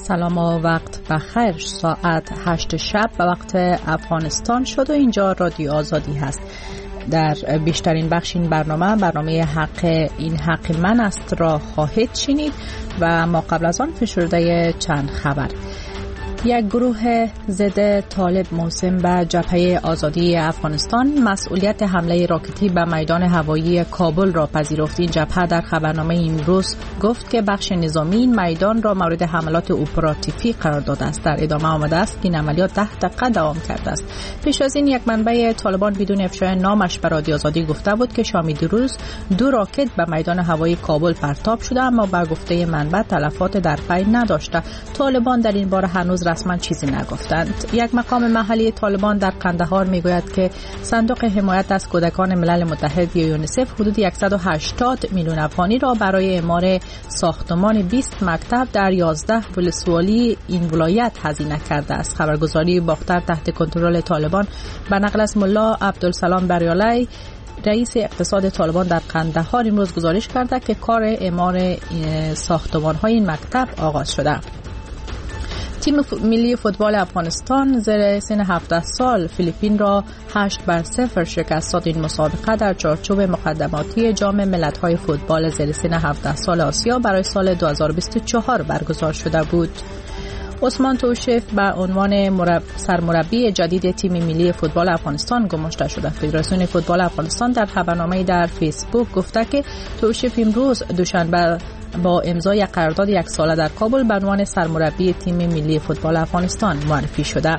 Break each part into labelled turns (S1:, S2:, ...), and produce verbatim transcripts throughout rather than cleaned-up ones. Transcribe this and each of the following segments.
S1: سلام و وقت بخیر. ساعت هشت شب به وقت افغانستان شد و اینجا رادیو آزادی هست. در بیشترین بخش این برنامه برنامه حق این حق من است را خواهید شنید و ما قبل از آن فشرده چند خبر. یک گروه ضد طالب موسم به جبهه آزادی افغانستان مسئولیت حمله راکتی به میدان هوایی کابل را پذیرفت. این جبهه در خبرنامه امروز گفت که بخش نظامی این میدان را مورد حملات اپراتیفی قرار داده است. در ادامه آمده است که این عملیات ده دقیقه دوام کرده است. پیش از این یک منبع طالبان بدون افشای نامش به رادیو آزادی گفته بود که شام دیروز دو راکت به میدان هوایی کابل پرتاب شده، اما با گفته منبع تلفات در پی نداشته. طالبان در این باره هنوز رسما چیزی نگفتند. یک مقام محلی طالبان در قندهار میگوید که صندوق حمایت از کودکان ملل متحد یا یونیسف حدود صد و هشتاد میلیون افغانی را برای اعمار ساختمان بیست مکتب در یازده ولسوالی این ولایت هزینه کرده است. خبرگزاری باختر تحت کنترل طالبان به نقل از ملا عبدالسلام بریالی رئیس اقتصاد طالبان در قندهار امروز گزارش کرده که کار اعمار ساختمان‌های این مکتب آغاز شده. تیم ملی فوتبال افغانستان زیر سن هفده سال فیلیپین را هشت بر صفر شکست داد. این مسابقه در چارچوب مقدماتی جام ملت‌های فوتبال زیر سن هفده سال آسیا برای سال دو هزار و بیست و چهار برگزار شده بود. عثمان توشیف به عنوان مرب... سرمربی جدید تیم ملی فوتبال افغانستان گماشته شده. فدراسیون فوتبال افغانستان در خبرنامه‌ای در فیسبوک گفته که توشیف امروز دوشنبه با امضای قرارداد یک ساله در کابل به عنوان سرمربی تیم ملی فوتبال افغانستان معرفی شده.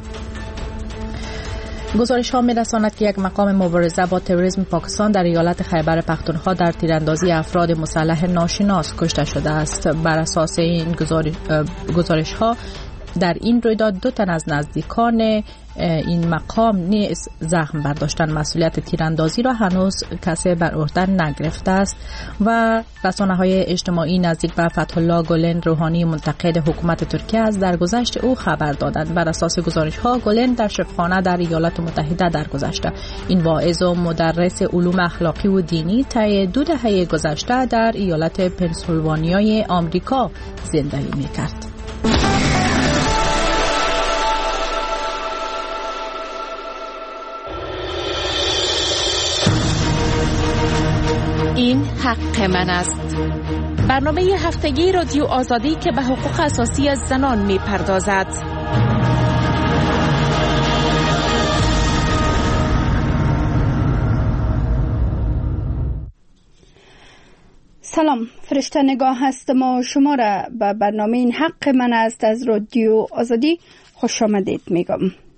S1: گزارش ها می رساند که یک مقام مبارزه با تروریسم پاکستان در ایالت خیبر پختونخوا در تیراندازی افراد مسلح ناشناس کشته شده است. بر اساس این گزارش ها در این رویداد دو تن از نزدیکان این مقام نیز زخم برداشتن. مسئولیت تیراندازی را هنوز کسی بر عهده نگرفته است و رسانه‌های اجتماعی نزدیک به فتح الله گلن روحانی منتقد حکومت ترکیه از درگذشت او خبر دادند. بر اساس گزارش‌ها گلن در شفاخانه در ایالات متحده درگذشته. این واعظ و مدرس علوم اخلاقی و دینی طی دو دهه گذشته در ایالت پنسیلوانیای آمریکا زندگی می‌کرد.
S2: این حق من است. برنامه هفتگی رادیو آزادی که به حقوق اساسی از زنان می پردازد.
S3: سلام، فرشته نگاه هستم و شما را به برنامه این حق من است از رادیو آزادی خوش آمدید میگم.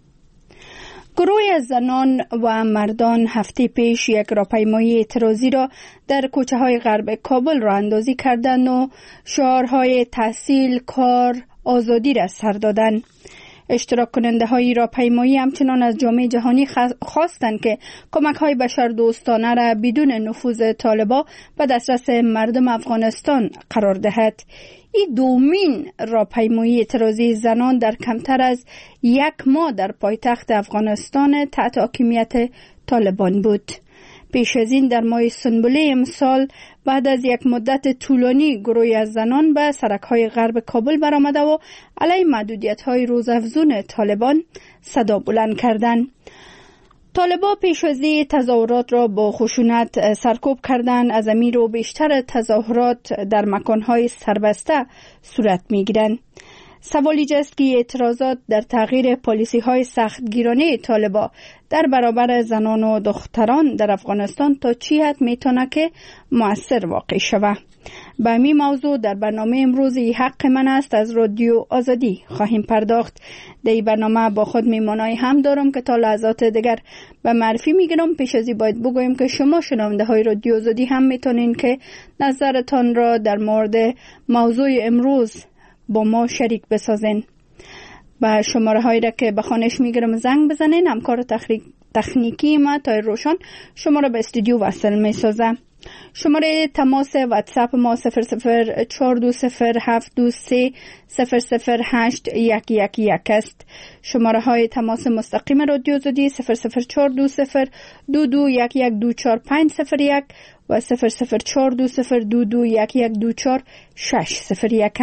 S3: گروهی از زنان و مردان هفته پیش یک راهپیمایی اعتراضی را در کوچه های غرب کابل راه اندازی کردند و شعارهای تحصیل، کار، آزادی را سر دادند. اشتراک کننده های راهپیمایی همچنان از جامعه جهانی خواستند که کمک های بشردوستانه را بدون نفوذ طالبان به دسترس مردم افغانستان قرار دهد. این دومین راهپیمایی اعتراضی زنان در کمتر از یک ماه در پایتخت افغانستان تحت حاکمیت طالبان بود. پیش از این در ماه سنبله امسال بعد از یک مدت طولانی گروهی از زنان به سرک‌های غرب کابل برآمده و علیه محدودیت‌های روزافزون طالبان صدا بلند کردند. طالبان پیش از این تظاهرات را با خشونت سرکوب کردند. از امیر و بیشتر تظاهرات در مکان‌های سربسته صورت می‌گیرند. سوال ایجاست که اعتراضات در تغییر پالیسی‌های سختگیرانه طالبان در برابر زنان و دختران در افغانستان تا چی حد میتونه که مؤثر واقع شود. به همین موضوع در برنامه امروز حق من است از رادیو آزادی خواهیم پرداخت. در این برنامه با خود میمانای هم دارم که تا لحظات دیگر به معرفی میگیرم. پیش از این باید بگویم که شما شنونده های رادیو آزادی هم میتونین که نظرتان را در مورد موضوع امروز با ما شریک بسازین. با شماره هایی را که به خانش میگیرم زنگ بزنین. همکار تکنیکی ما تا روشن شما را به استودیو وصل میسازه. شماره تماس واتساپ ما صفر صفر چهار دو صفر هفت دو سه صفر صفر هشت یک یک یک است. شماره های تماس مستقیم رادیو آزادی صفر صفر چهار دو صفر دو دو یک یک دو چهار پنج صفر یک و صفر صفر چهار دو صفر دو دو یک یک دو چهار شش صفر یک اند.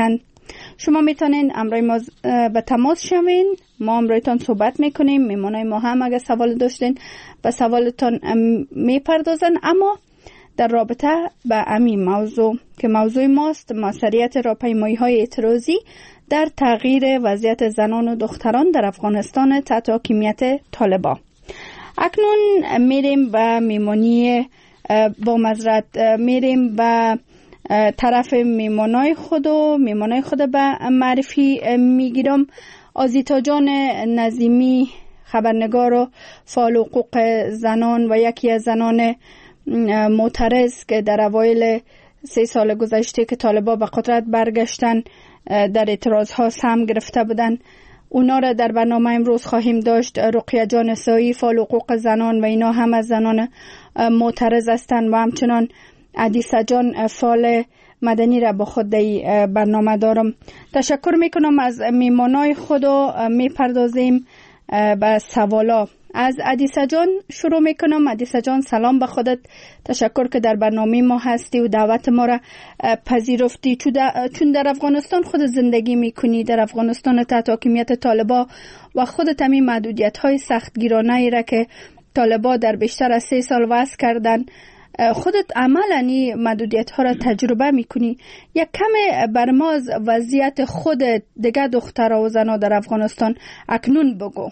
S3: شما میتونین امروی ما به تماس شوین، ما امرویتان صحبت میکنیم. میمونای ما هم اگه سوال داشتین به سوالتان میپردازن. اما در رابطه به همین موضوع که موضوع ماست، موثریت راهپیمایی های اعتراضی در تغییر وضعیت زنان و دختران در افغانستان تحت حاکمیت طالبان. اکنون میریم به میمونی با مزرعت، میریم به طرف میمونای خود و میمونای خود به معرفی میگیرم. آزیتا جان نظیمی، خبرنگار و فعال حقوق زنان و یکی از زنان معترض که در اوایل سه سال گذشته که طالبان به قدرت برگشتن در اعتراض ها سهم گرفته بودن، اونا را در برنامه امروز خواهیم داشت. رقیه جان سایی، فعال حقوق زنان و اینا هم از زنان معترض هستند و همچنان عدیسه جان فعال مدنی را با خود در برنامه دارم. تشکر میکنم از میمانای خود و میپردازیم به سوالا. از عدیسه جان شروع میکنم. عدیسه جان سلام به خودت، تشکر که در برنامه ما هستی و دعوت ما را پذیرفتی. چون در افغانستان خود زندگی میکنی، در افغانستان تحت حاکمیت طالبان و خودت همین محدودیت های سختگیرانه ای را که طالبان در بیشتر از سه سال وضع کردن، خودت عملاً این محدودیت ها را تجربه میکنی. یک کم بر ما از وضعیت خود دیگه دخترها و زنها در افغانستان اکنون بگو.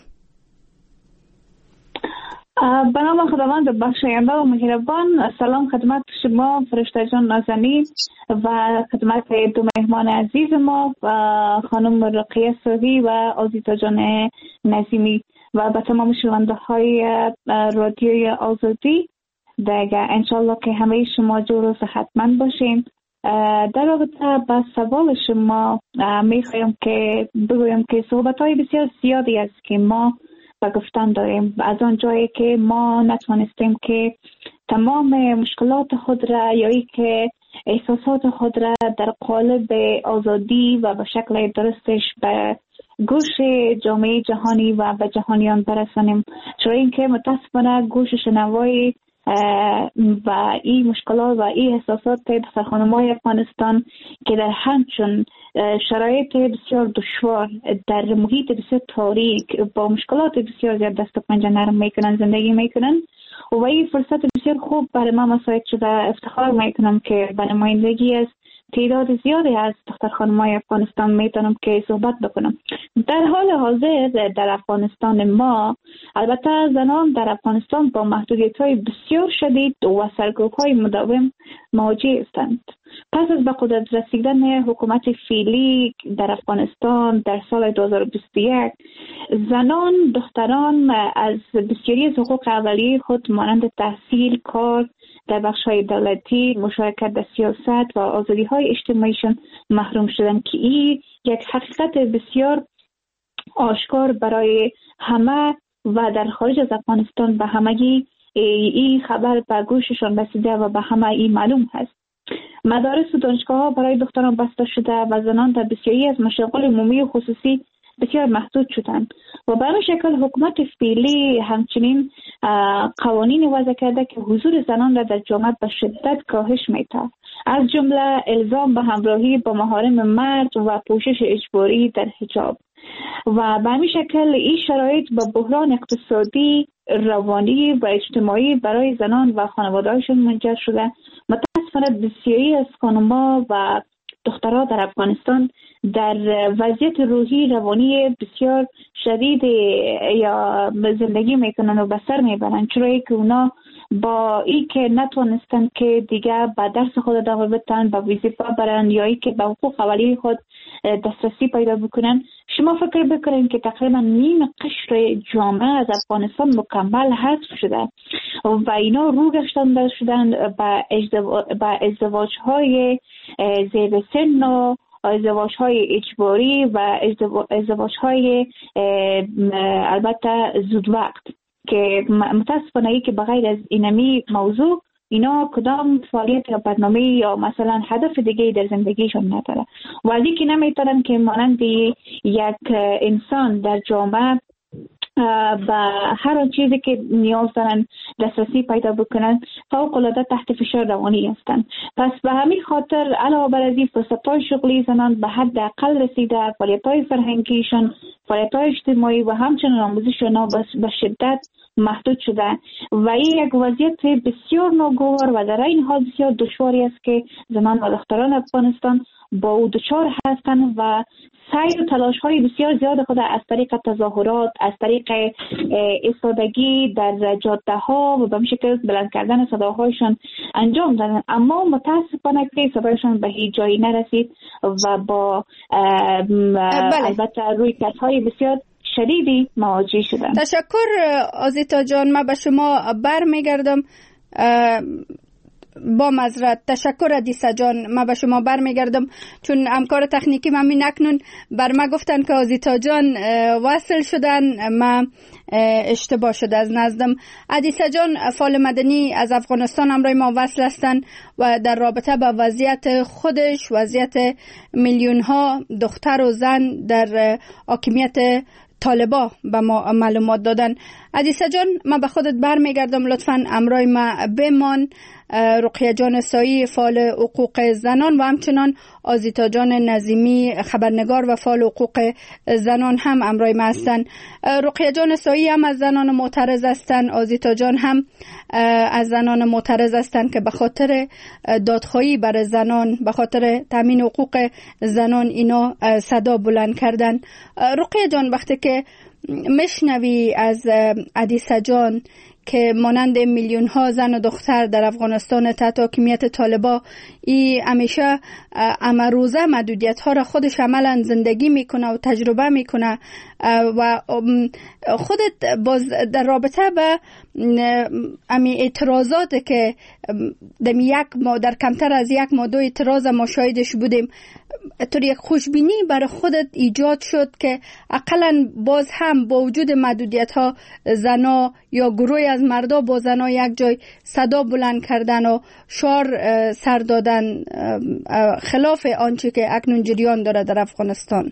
S4: به نام خداوند بخشاینده و مهربان. سلام خدمت شما فرشته جان نازنین و خدمت دو مهمان عزیز ما و خانم رقیه سوی و آزیتا جان نظیمی و به تمام شنونده های رادیوی آزادی. دیگه انشالله که همه شما جور و صحتمند باشین. در رابطه با سوال شما میخوایم که بگویم که صحبت های بسیار زیادی است که ما با گفتن داریم از آن جایی که ما نتوانستیم که تمام مشکلات خود را یا ای که احساسات خود را در قالب آزادی و به شکل درستش به گوش جامعه جهانی و به جهانیان برسانیم، چرا اینکه متاسفانه گوش شنوای و این مشکلات و این احساسات در خانم‌های افغانستان که در همچون شرایط بسیار دشوار در محیط بسیار تاریک با مشکلات بسیار زیاد دست و پنجه نرم میکنن زندگی میکنن و این فرصت بسیار خوب برای ما مساعد شده. افتخار میکنم که به نمایندگی از تعداد زیادی از دختر خانم‌های افغانستان میتونم که صحبت بکنم. در حال حاضر در افغانستان ما البته زنان در افغانستان با محدودیت‌های بسیار شدید و سرکوب‌های مداوم مواجه هستند. پس از به قدرت رسیدن حکومت فعلی در افغانستان در سال دو هزار و بیست و یک، زنان دختران از بسیاری از حقوق اولیه خود مانند تحصیل، کار در بخش‌های دولتی، مشارکت در سیاست و آزادی‌های اجتماعیشان محروم شدند که این یک حقیقت بسیار آشکار برای همه و در خارج از افغانستان به همگی این خبر به گوششان رسیده و به همه این معلوم هست. مدارس و دانشگاه‌ها برای دختران بسته شده و زنان در بسیاری از مشاغل عمومی و خصوصی بسیار محدود شدند و به همین شکل حکومت فعلی همچنین قوانین وضع کرده که حضور زنان را در جامعه به شدت کاهش می‌دهد، از جمله الزام به همراهی با محارم مرد و پوشش اجباری در حجاب. و به همین شکل این شرایط با بحران اقتصادی، روانی و اجتماعی برای زنان و خانواده‌هاشون منجر شده. متأسفانه بسیاری از خانم‌ها و دخترها در افغانستان در وضعیت روحی روانی بسیار شدید یا زندگی میکنن و به سر میبرن، چرا که اونا با این که نتونستن که دیگه با درس خود ادامه بدن، با وظیفه برن یا ای که به حقوق اولیه خود دسترسی پیدا بکنن. شما فکر بکنید که تقریبا نیم قشر جامعه از افغانستان مکمل حذف شده و اینا رو گشتن شدن با ازدواج های زیر سن و ازدواج های اجباری و ازدواج های البته زود وقت که متاسفانه ای که بغیر از اینمی موضوع اینا کدام فعالیت یا برنامه یا مثلا هدف دیگه در زندگیشون نداره و از اینکه نمیتونن که مانند یک انسان در جامعه به هر چیزی که نیاز دارن دسترسی پیدا بکنن فوق العاده تحت فشار روانی هستند. پس به همین خاطر علاوه بر از فرصت‌های شغلی زنان به حد اقل رسیده، فعالیت‌های فرهنگیشان، فعالیت‌های اجتماعی و همچنین آموزش آنها به شدت محدود شده و این یک وضعیت بسیار ناگوار و در این حال بسیار دشواری است که زنان و دختران افغانستان با او دچار هستند و سعی و تلاش های بسیار زیاد خود از طریق تظاهرات، از طریق ایستادگی در جاده ها و به شکل بلند کردن صداهایشان انجام دادن، اما متاسفانه که صدایشان به هیچ جایی نرسید و با البته روی کس‌های بسیار شدیدی مواجه شدن.
S3: تشکر آزیتا جان. من به شما بر میگردم. با معذرت تشکر ادیسا جان. من به شما بر میگردم چون همکار تکنیکی من نکنون بر ما گفتن که آزیتا جان وصل شدن، من اشتباه شده از نزدم. ادیسا جان فعال مدنی از افغانستان همراه ما وصل هستن و در رابطه با وضعیت خودش، وضعیت میلیون ها دختر و زن در حاکمیت طالبا به ما معلومات دادن. عدیسه جان من به خودت بر میگردم، لطفاً همراه ما بمان. رقیه جان سایی فعال حقوق زنان و همچنان آزیتا جان نظیمی خبرنگار و فعال حقوق زنان هم همراه ما هستند. رقیه جان سایی هم از زنان معترض هستند، آزیتا جان هم از زنان معترض هستند که به خاطر دادخواهی برای زنان، به خاطر تامین حقوق زنان اینا صدا بلند کردن. رقیه جان وقتی که مشنوی از عدیسه جان که مانند میلیون ها زن و دختر در افغانستان تحت حاکمیت طالبا ای همیشه امروزه محدودیت ها را خودش عملا زندگی میکنه و تجربه میکنه و خودت باز در رابطه به امی اعتراضات که در یک ما در کمتر از یک ما دو اعتراض ما شاهدش بودیم، طور یک خوشبینی برای خودت ایجاد شد که اقلا باز هم با وجود محدودیت ها زنا یا گروه از مردا با زنا یک جای صدا بلند کردن و شعار سر دادن خلاف آنچه که اکنون جریان داره در افغانستان؟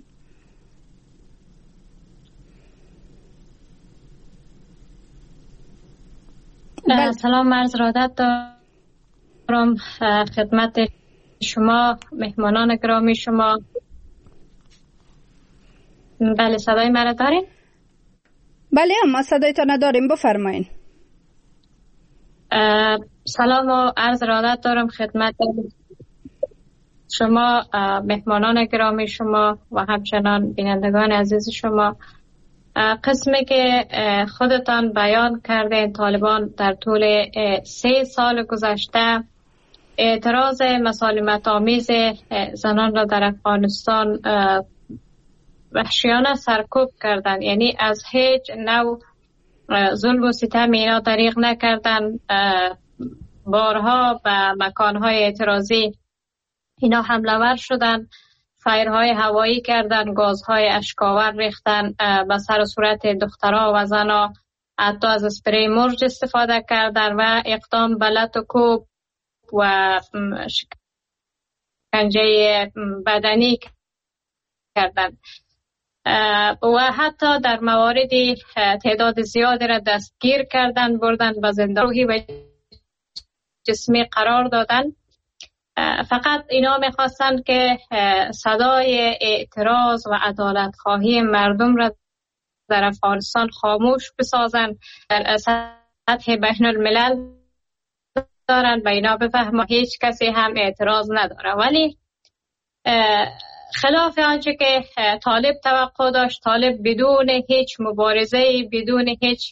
S5: بله. سلام عرض ارادت دارم خدمت شما مهمانان گرامی شما. بله صدای مرا دارین؟
S3: بله ما صدای تا نداریم، بفرمایین.
S5: سلام و عرض ارادت دارم خدمت شما مهمانان گرامی شما و همچنان بینندگان عزیز شما. قسمی که خودتان بیان کردین طالبان در طول سه سال گذشته اعتراض مسالمت آمیز زنان را در افغانستان وحشیانه سرکوب کردن، یعنی از هیچ نوع ظلم و ستم اینا دریغ نکردن. بارها به مکانهای اعتراضی اینا حمله ور شدن، فایرهای هوایی کردن، گازهای اشکاور ریختن به سر و صورت دخترها و زنها، حتی از اسپری مرج استفاده کردن و اقدام به لط و کوب و شکنجه بدنی کردن و حتی در مواردی تعداد زیادی را دستگیر کردن، بردن به زندان روحی و جسمی قرار دادن. فقط اینا میخواستن که صدای اعتراض و عدالت خواهی مردم را در افغانستان خاموش بسازن، در سطح بین الملل دارن و اینا بفهمه هیچ کسی هم اعتراض نداره. ولی خلاف آنچه که طالب توقع داشت، طالب بدون هیچ مبارزه، بدون هیچ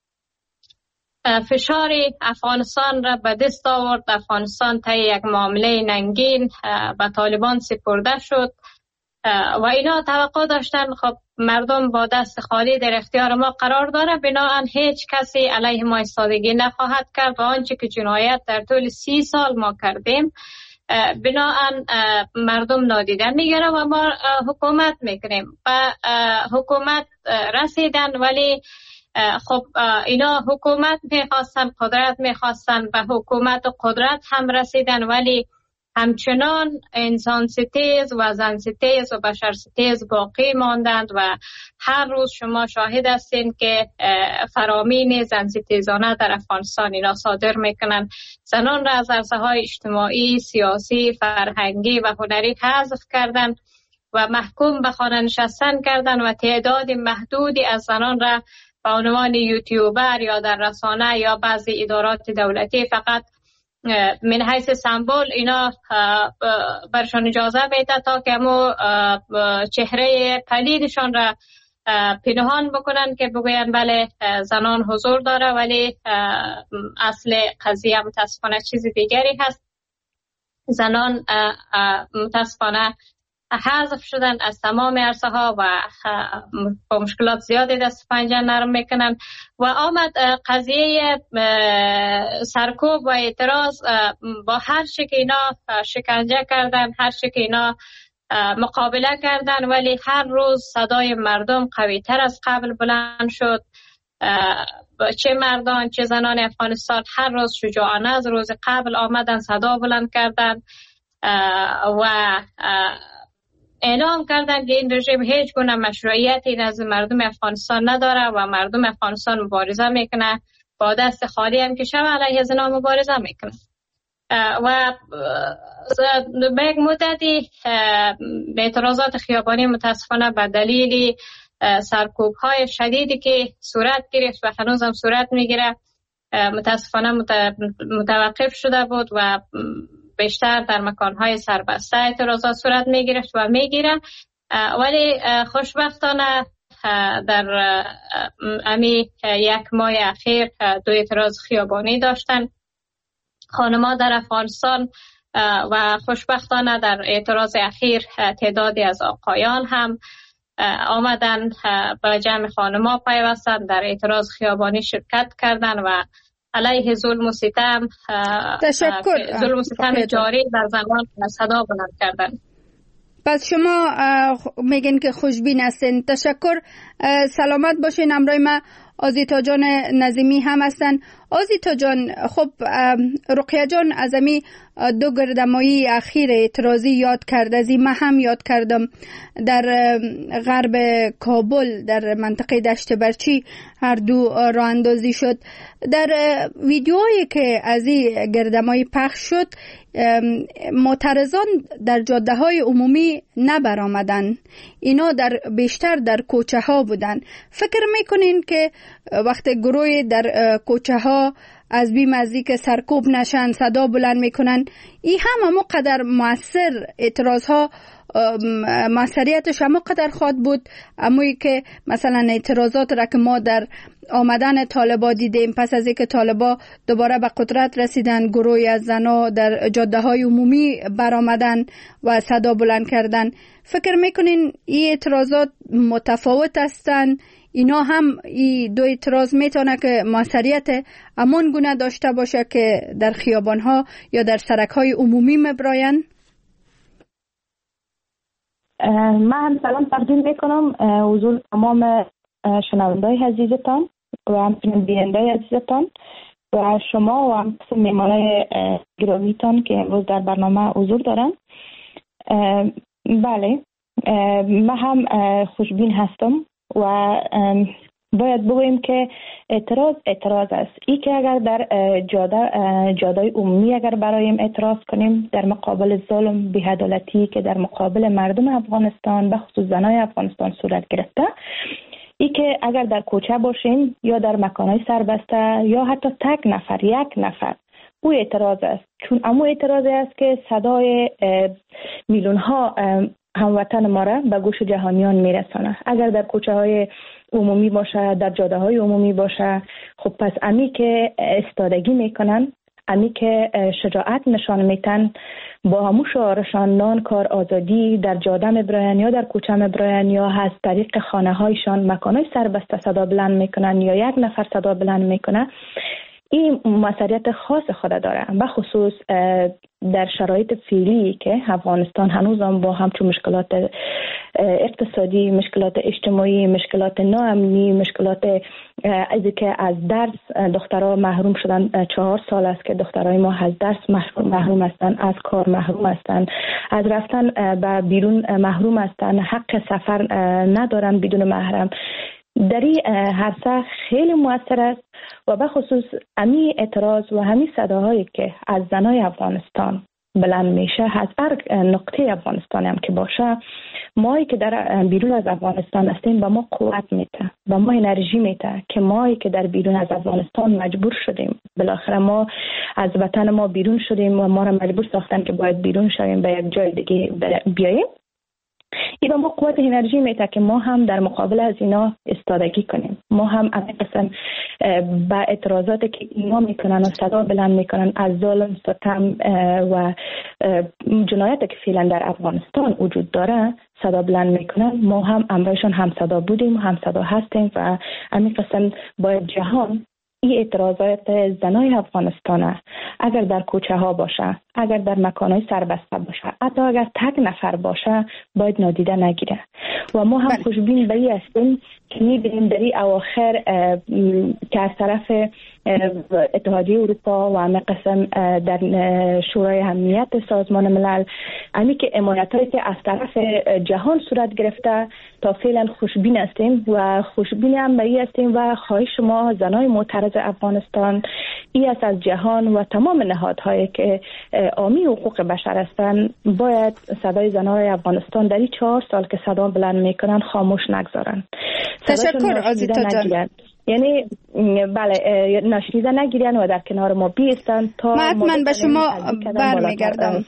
S5: فشاری افغانستان را به دست آورد. افغانستان تا یک معامله ننگین به طالبان سپرده شد و اینا توقع داشتن خب مردم با دست خالی در اختیار ما قرار داره، بنابراین هیچ کسی علیه ما ایستادگی نخواهد کرد و آنچه که جنایت در طول سی سال ما کردیم بنابراین مردم نادیده میگیره و ما حکومت میکنیم. و حکومت رسیدن، ولی خب اینا حکومت میخواستن، قدرت میخواستن، به حکومت و قدرت هم رسیدن، ولی همچنان انسان ستیز و زن ستیز و بشر ستیز باقی ماندند و هر روز شما شاهد هستین که فرامین زن ستیزانه در افغانستان اینا صادر میکنن. زنان را از عرصه‌های اجتماعی، سیاسی، فرهنگی و هنری حذف کردن و محکوم به خانه نشستن کردن و تعداد محدودی از زنان را به عنوان یوتیوبر یا در رسانه یا بعضی ادارات دولتی فقط من حیث سمبل اینا برشان اجازه میده تا که امو چهره پلیدشان را پنهان بکنن که بگوین بله زنان حضور داره، ولی اصل قضیه متاسفانه چیز دیگری هست. زنان متاسفانه حذف شدن از تمام عرصه ها و با مشکلات زیادی دست پنجه نرم میکنن و آمد قضیه سرکوب و اعتراض با هر چی که اینا شکنجه کردن، هر چی که اینا مقابله کردن، ولی هر روز صدای مردم قوی تر از قبل بلند شد. چه مردان چه زنان افغانستان هر روز شجاعانه از روز قبل آمدن صدا بلند کردن و اعلام کردن که این رژیم هیچ گونه مشروعیتی نزد مردم افغانستان نداره و مردم افغانستان مبارزه میکنه، با دست خالی هم که شب علیه زنا مبارزه میکنه. و به یک مدتی اعتراضات خیابانی متاسفانه به دلیل سرکوب های شدیدی که صورت گرفت و هنوز هم صورت میگیره متاسفانه متوقف شده بود و بیشتر در مکانهای سربسته اعتراضات صورت میگرفت و میگیره، ولی خوشبختانه در امی یک ماه اخیر دو اعتراض خیابانی داشتن خانم‌ها در افغانستان و خوشبختانه در اعتراض اخیر تعدادی از آقایان هم آمدن به جمع خانم‌ها پیوستن، در اعتراض خیابانی شرکت کردن و علیه ظلم و ستم
S3: تشکر
S5: ظلم و ستم جاری در زنان صدا بلند کردن.
S3: پس شما میگین که خوشبین هستین. تشکر، سلامت باشین. همراه ما آزیتا جان نظیمی هم هستن. آزیتا جان، خب رقیه جان از امی دو گردمایی اخیر اعتراضی یاد کرد، از این من هم یاد کردم. در غرب کابل در منطقه دشت برچی هر دو راه اندازی شد. در ویدیوهایی که از این گردمایی پخش شد معترضان در جاده های عمومی نبرآمدن، اینا در بیشتر در کوچه ها بودن. فکر میکنین که وقت گروه در کوچه ها از بیم از که سرکوب نشن صدا بلند میکنن، این هم همو قدر مؤثر اعتراض ها موثریتش همو قدر خواد بود اموی که مثلا اعتراضات را که ما در آمدن طالبا دیدیم پس از اینکه طالبا دوباره به قدرت رسیدن، گروهی از زنا در جاده های عمومی برآمدن و صدا بلند کردن. فکر میکنین این اعتراضات متفاوت هستن؟ اینا هم این دو اعتراض میتونه که موثریت امان گونه داشته باشه که در خیابان ها یا در سرک های عمومی مبراین؟
S6: من هم سلام تقدیم میکنم حضور تمام شنوندای عزیزتان و همچنین بینندای عزیزتان و شما و هم میهمانای گرامیتان که امروز در برنامه حضور دارن. بله، من هم خوشبین هستم و باید بگوییم که اعتراض اعتراض است. ای که اگر در جاده جاده‌های عمومی اگر برایم اعتراض کنیم در مقابل ظلم بی‌عدالتی که در مقابل مردم افغانستان به خصوص زنای افغانستان صورت گرفته، ای که اگر در کوچه باشیم یا در مکانهای سربسته یا حتی تک نفر یک نفر، او اعتراض است. چون امو اعتراضی است که صدای میلیون ها هموطن ما را به گوش جهانیان میرسانه. اگر در کوچه های عمومی باشه، در جاده های عمومی باشه، خب پس امی که استادگی میکنن، امی که شجاعت نشان میتن، با همون شعارشان نان کار آزادی در جاده مبراین یا در کوچه مبراین یا از طریق خانه هایشان مکانهای سربسته صدا بلند میکنن یا یک نفر صدا بلند میکنه، این مسئولیت خاص خود داره، به خصوص در شرایط فعلی که افغانستان هنوز هم با همچون مشکلات اقتصادی، مشکلات اجتماعی، مشکلات ناامنی، مشکلات از که از درس دخترها محروم شدن. چهار سال است که دخترای ما از درس محروم هستند، از کار محروم هستند، از رفتن به بیرون محروم هستند، حق سفر ندارن بدون محرم. در این حرصه خیلی مؤثر است و به خصوص امی اعتراض و همین صداهایی که از زنای افغانستان بلند میشه، از هر نقطه افغانستان هم که باشه، مایی که در بیرون از افغانستان هستیم به ما قوت میده، به ما انرژی میده که مایی که در بیرون از افغانستان مجبور شدیم، بالاخره ما از وطن ما بیرون شدیم و ما را مجبور ساختن که باید بیرون شویم به یک جای دیگه بیاییم. این ما قوت انرژی میده که ما هم در مقابل از اینا استادگی کنیم. ما هم از قسم با اعتراضاتی که اینا میکنن و صدا بلند میکنن از ظلم، ستم و جنایتی که فعلا در افغانستان وجود داره صدا بلند میکنن، ما هم امرایشان هم صدا بودیم و هم صدا هستیم و همین قسم باید جهان این اعتراضات زنای افغانستان اگر در کوچه ها باشه، اگر در مکانهای سربسته باشه، حتی اگر تک نفر باشه، باید نادیده نگیره. و ما هم خوشبین به این هستیم که میبینیم در این اواخر که از طرف اتحادیه اروپا و همه قسم در شورای امنیت سازمان ملل همی که حمایتایی که از طرف جهان صورت گرفته تا فعلا خوشبین هستیم و خوشبین هم به این هستیم و خواهش شما زنای معترض افغانستان این است از جهان و تمام نهادهایی که حامی حقوق بشر هستند باید صدای زنای افغانستان در این چهار سال که صدا بلند میکنن خاموش نگذارن.
S3: تشکر آزیتا جان.
S6: یعنی بله ناشنیده نگیرن و در کنار ما بیستن تا
S3: من به شما برمیگردم.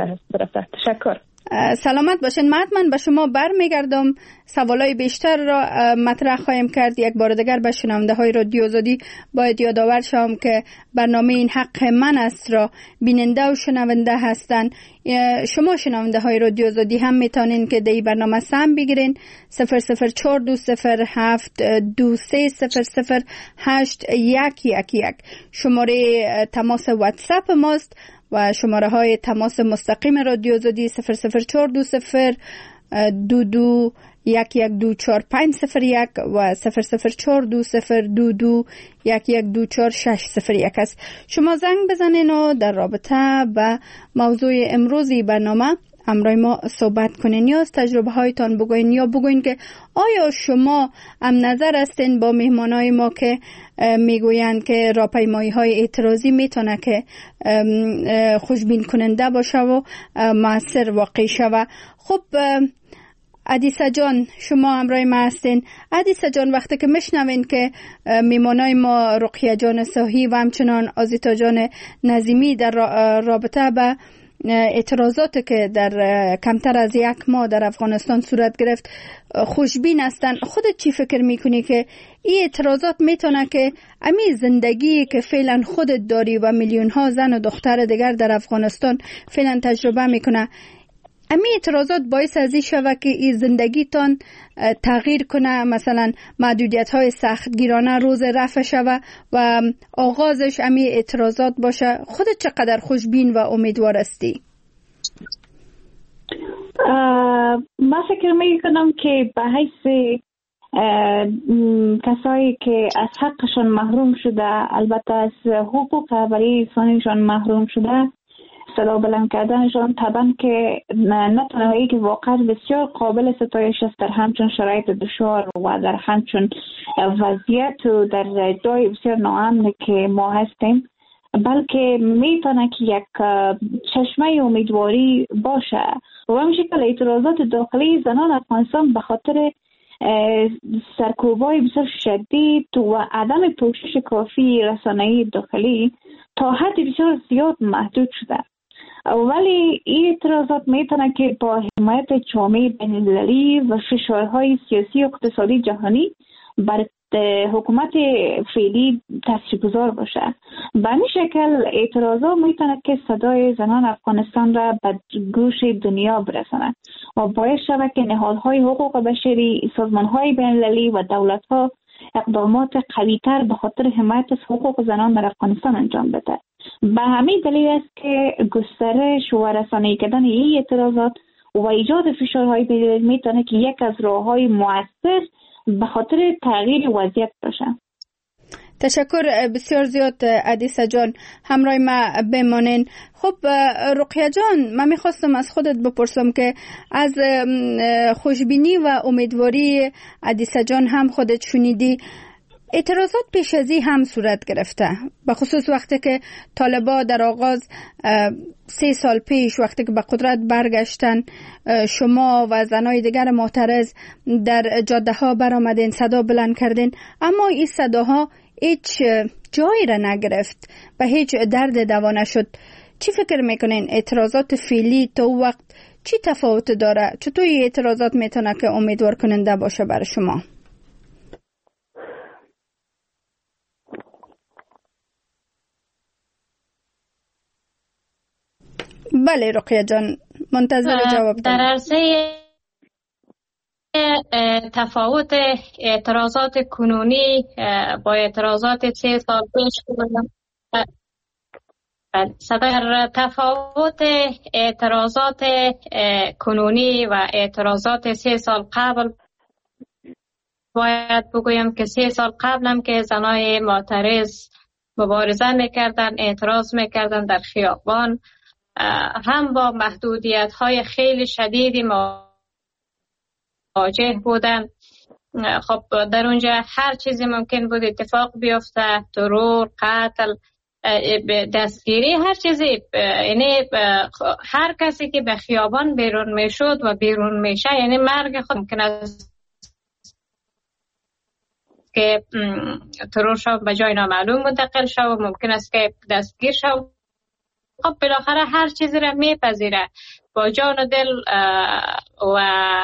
S6: تشکر.
S3: سلامت باشین. من به شما برمیگردم. سوالای بیشتر را مطرح خواهیم کرد. یک بار دیگر به شنونده های رادیو آزادی باید یادآور شوم که برنامه این حق من است را بیننده و شنونده هستند. شما شنونده های رادیو آزادی هم میتونین که در این برنامه سهم بگیرین. صفر صفر چهار دو صفر هفت دو سه صفر صفر هشت یک یک یک شماره تماس واتساپ ماست و شماره های تماس مستقیم رادیو آزادی صفر صفر چهار دو صفر دو دو یک یک دو چهار پنج صفر یک و صفر صفر چهار دو صفر دو دو یک یک دو چهار شش صفر یک است. شما زنگ بزنین و در رابطه با موضوع امروزی برنامه همراه ما صحبت کنین یا از تجربه هایتان بگوین یا بگوین که آیا شما هم نظر هستین با مهمانای ما که میگویند که راهپیمایی های اعتراضی میتونه که خوشبین کننده باشه و مؤثر واقع شوه. خب عدیسه جان شما همراه ما هستین. عدیسه جان وقتی که میشنوین که میمانای ما رقیه جان صاحی و همچنان آزیتا جان نظیمی در رابطه به اعتراضات که در کمتر از یک ماه در افغانستان صورت گرفت خوشبین هستن، خودت چی فکر میکنی که این اعتراضات میتونه که امی زندگی که فعلا خودت داری و میلیون ها زن و دختر دیگر در افغانستان فعلا تجربه میکنه، امی اعتراضات باعث از این شوه که این زندگیتان تغییر کنه، مثلا محدودیت های سختگیرانه روز رفع شوه و آغازش امی اعتراضات باشه؟ خودت چقدر خوشبین و امیدوار هستی؟
S4: من فکر می کنم که به حیث کسایی که از حقشون محروم شده، البته از حقوق برای انسانیشون محروم شده، صدا بلند کردنشان طبعا که نه تنهایی که واقعا بسیار قابل ستایش است در همچون شرایط دشوار و در همچون وضعیت و در جای بسیار ناامن که ما هستیم، بلکه میتونه که یک چشمه امیدواری باشه و همین شکل اعتراضات داخلی زنان افغانستان به خاطر سرکوبای بسیار شدید و عدم پوشش کافی رسانه‌ای داخلی تا حد بسیار زیاد محدود شده. ولی این اعتراضات میتونه که با حمایت جامعه بین‌المللی و فشارهای سیاسی و اقتصادی جهانی بر حکومت فعلی تاثیرگذار باشه. به این شکل اعتراضات میتونه که صدای زنان افغانستان را به گوش دنیا برسونه و باعث شود که نهادهای حقوق بشری، سازمانهای بین‌المللی و دولت‌ها اقدامات قویتر به خاطر حمایت از حقوق زنان در افغانستان انجام بده. به همین دلیل است که گسترش و رسانه‌ای کردن این اعتراضات و ایجاد فشارهای بین میتونه که یک از راه‌های مؤثر به خاطر تغییر وضعیت باشه.
S3: تشکر بسیار زیاد عدیسه جان، همراه ما بمانین. خب رقیه جان، من میخواستم از خودت بپرسم که از خوشبینی و امیدواری عدیسه جان هم خودت شنیدی، اعتراضات پیش ازی هم صورت گرفته، به خصوص وقتی که طالبا در آغاز سه سال پیش وقتی که به قدرت برگشتن، شما و زنای دیگر معترض در جاده ها برآمدین، صدا بلند کردین، اما این صداها هیچ جایی را نگرفت و هیچ درد دوا نشد. چی فکر میکنین اعتراضات فعلی تا وقت چی تفاوت داره؟ چطور این اعتراضات میتونه که امیدوار کننده باشه برای شما؟ بله رقیه جان، منتظر جواب دارم.
S5: در عرصه تفاوت اعتراضات کنونی با اعتراضات سه سال پیش در تفاوت اعتراضات کنونی و اعتراضات سه سال قبل باید بگویم که سه سال قبل هم که زنای معترض مبارزه میکردن، اعتراض میکردن در خیابان، هم با محدودیت های خیلی شدیدی مواجه بودن. خب در اونجا هر چیزی ممکن بود اتفاق بیفته، ترور، قتل، دستگیری، هر چیزی. یعنی هر کسی که به خیابان بیرون میشد و بیرون میشه یعنی مرگ خود ممکن است که ترور شو به جای نامعلوم منتقل شو و ممکن است که دستگیر شو. خب بالاخره هر چیزی را میپذیره با جان و دل و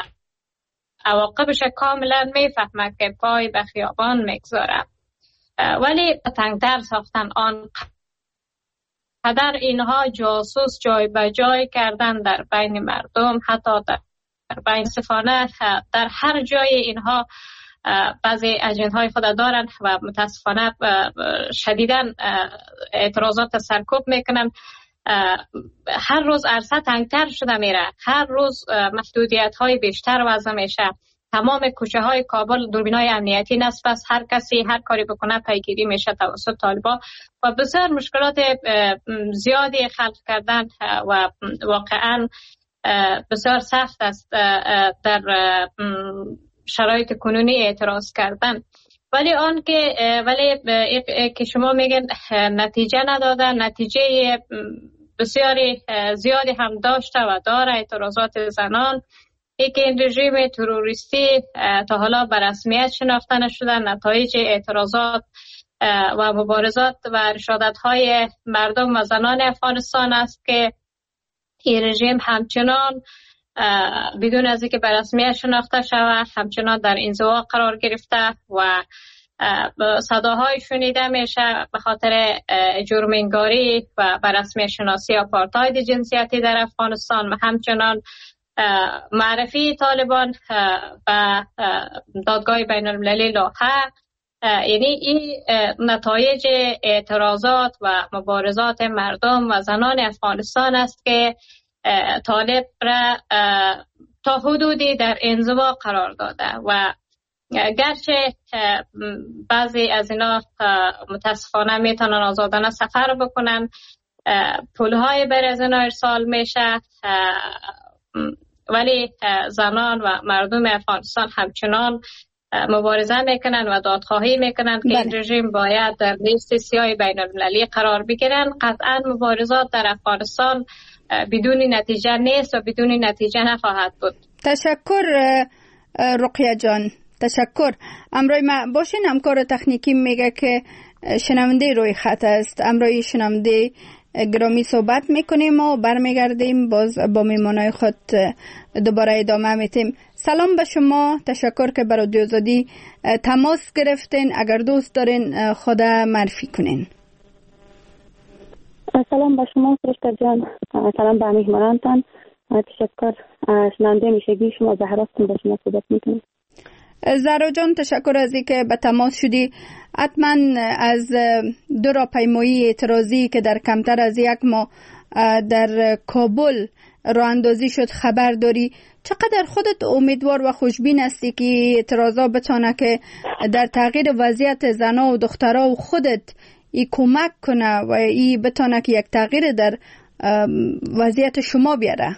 S5: عواقبش کاملا میفهمه که پای به خیابان میگذاره. ولی تنگتر ساختن آن قدر اینها جاسوس جای به جای کردن در بین مردم، حتی در بین صفانه در هر جای اینها بعضی اجندهای خود دارن و متاسفانه شدیداً اعتراضات سرکوب میکنن. هر روز عرصه تنگتر شده میره، هر روز محدودیت های بیشتر وضع میشه. تمام کوچه های کابل دوربین های امنیتی نصب است، هر کسی هر کاری بکنه پیگیری میشه توسط طالبان و بسیار مشکلات زیادی خلق کردن و واقعا بسیار سخت است در شرایط کنونی اعتراض کردن. ولی آن که ولی که شما میگن نتیجه ندادن، نتیجه بسیاری زیادی هم داشته و داره اعتراضات زنان. ای که این رژیم تروریستی تا حالا به رسمیت شناخته نشده، نتایج اعتراضات و مبارزات و رشادت های مردم و زنان افغانستان است که این رژیم همچنان بدون از اینکه به رسمیت شناخته شود همچنان در انزوا قرار گرفته و صداهای شنیده میشه به خاطر جرم انگاری و به رسمیت شناسی آپارتاید جنسیتی در افغانستان و همچنان معرفی طالبان به دادگاه بین المللی لاحق. یعنی این نتایج اعتراضات و مبارزات مردم و زنان افغانستان است که طالب را تا حدودی در انزوا قرار داده و گرچه بعضی از اینا متاسفانه میتونن آزادانه سفر بکنن، پولهای بر از اینا ارسال میشه، ولی زنان و مردم افغانستان همچنان مبارزه میکنن و دادخواهی میکنن که این رژیم باید در لیست سیاه بین المللی قرار بگیرن. قطعا مبارزات در افغانستان بدون نتیجه نیست و بدون نتیجه نخواهد بود.
S3: تشکر رقیه جان، تشکر. امروی ما باشین همکار تکنیکی میگه که شنونده روی خط است. امروی شنونده گرامی صحبت میکنیم و برمیگردیم باز با میمانای خود دوباره ادامه میتیم. سلام به شما، تشکر که برای رادیو آزادی تماس گرفتین. اگر دوست دارین خود معرفی کنین.
S7: سلام به شما فرشته جان، سلام به میهمانانتان، تشکر. شنونده میشگی شما زهراستون با شما صحبت میکنیم.
S3: زهرا جان تشکر از اینکه به تماس شدی. حتما از دو راهپیمایی اعتراضی که در کمتر از یک ماه در کابل راه اندازی شد خبر داری. چقدر خودت امیدوار و خوشبین هستی که اعتراضا بتونه که در تغییر وضعیت زنها و دخترها و خودت ای کمک کنه و ای بتونه که یک تغییر در وضعیت شما بیاره؟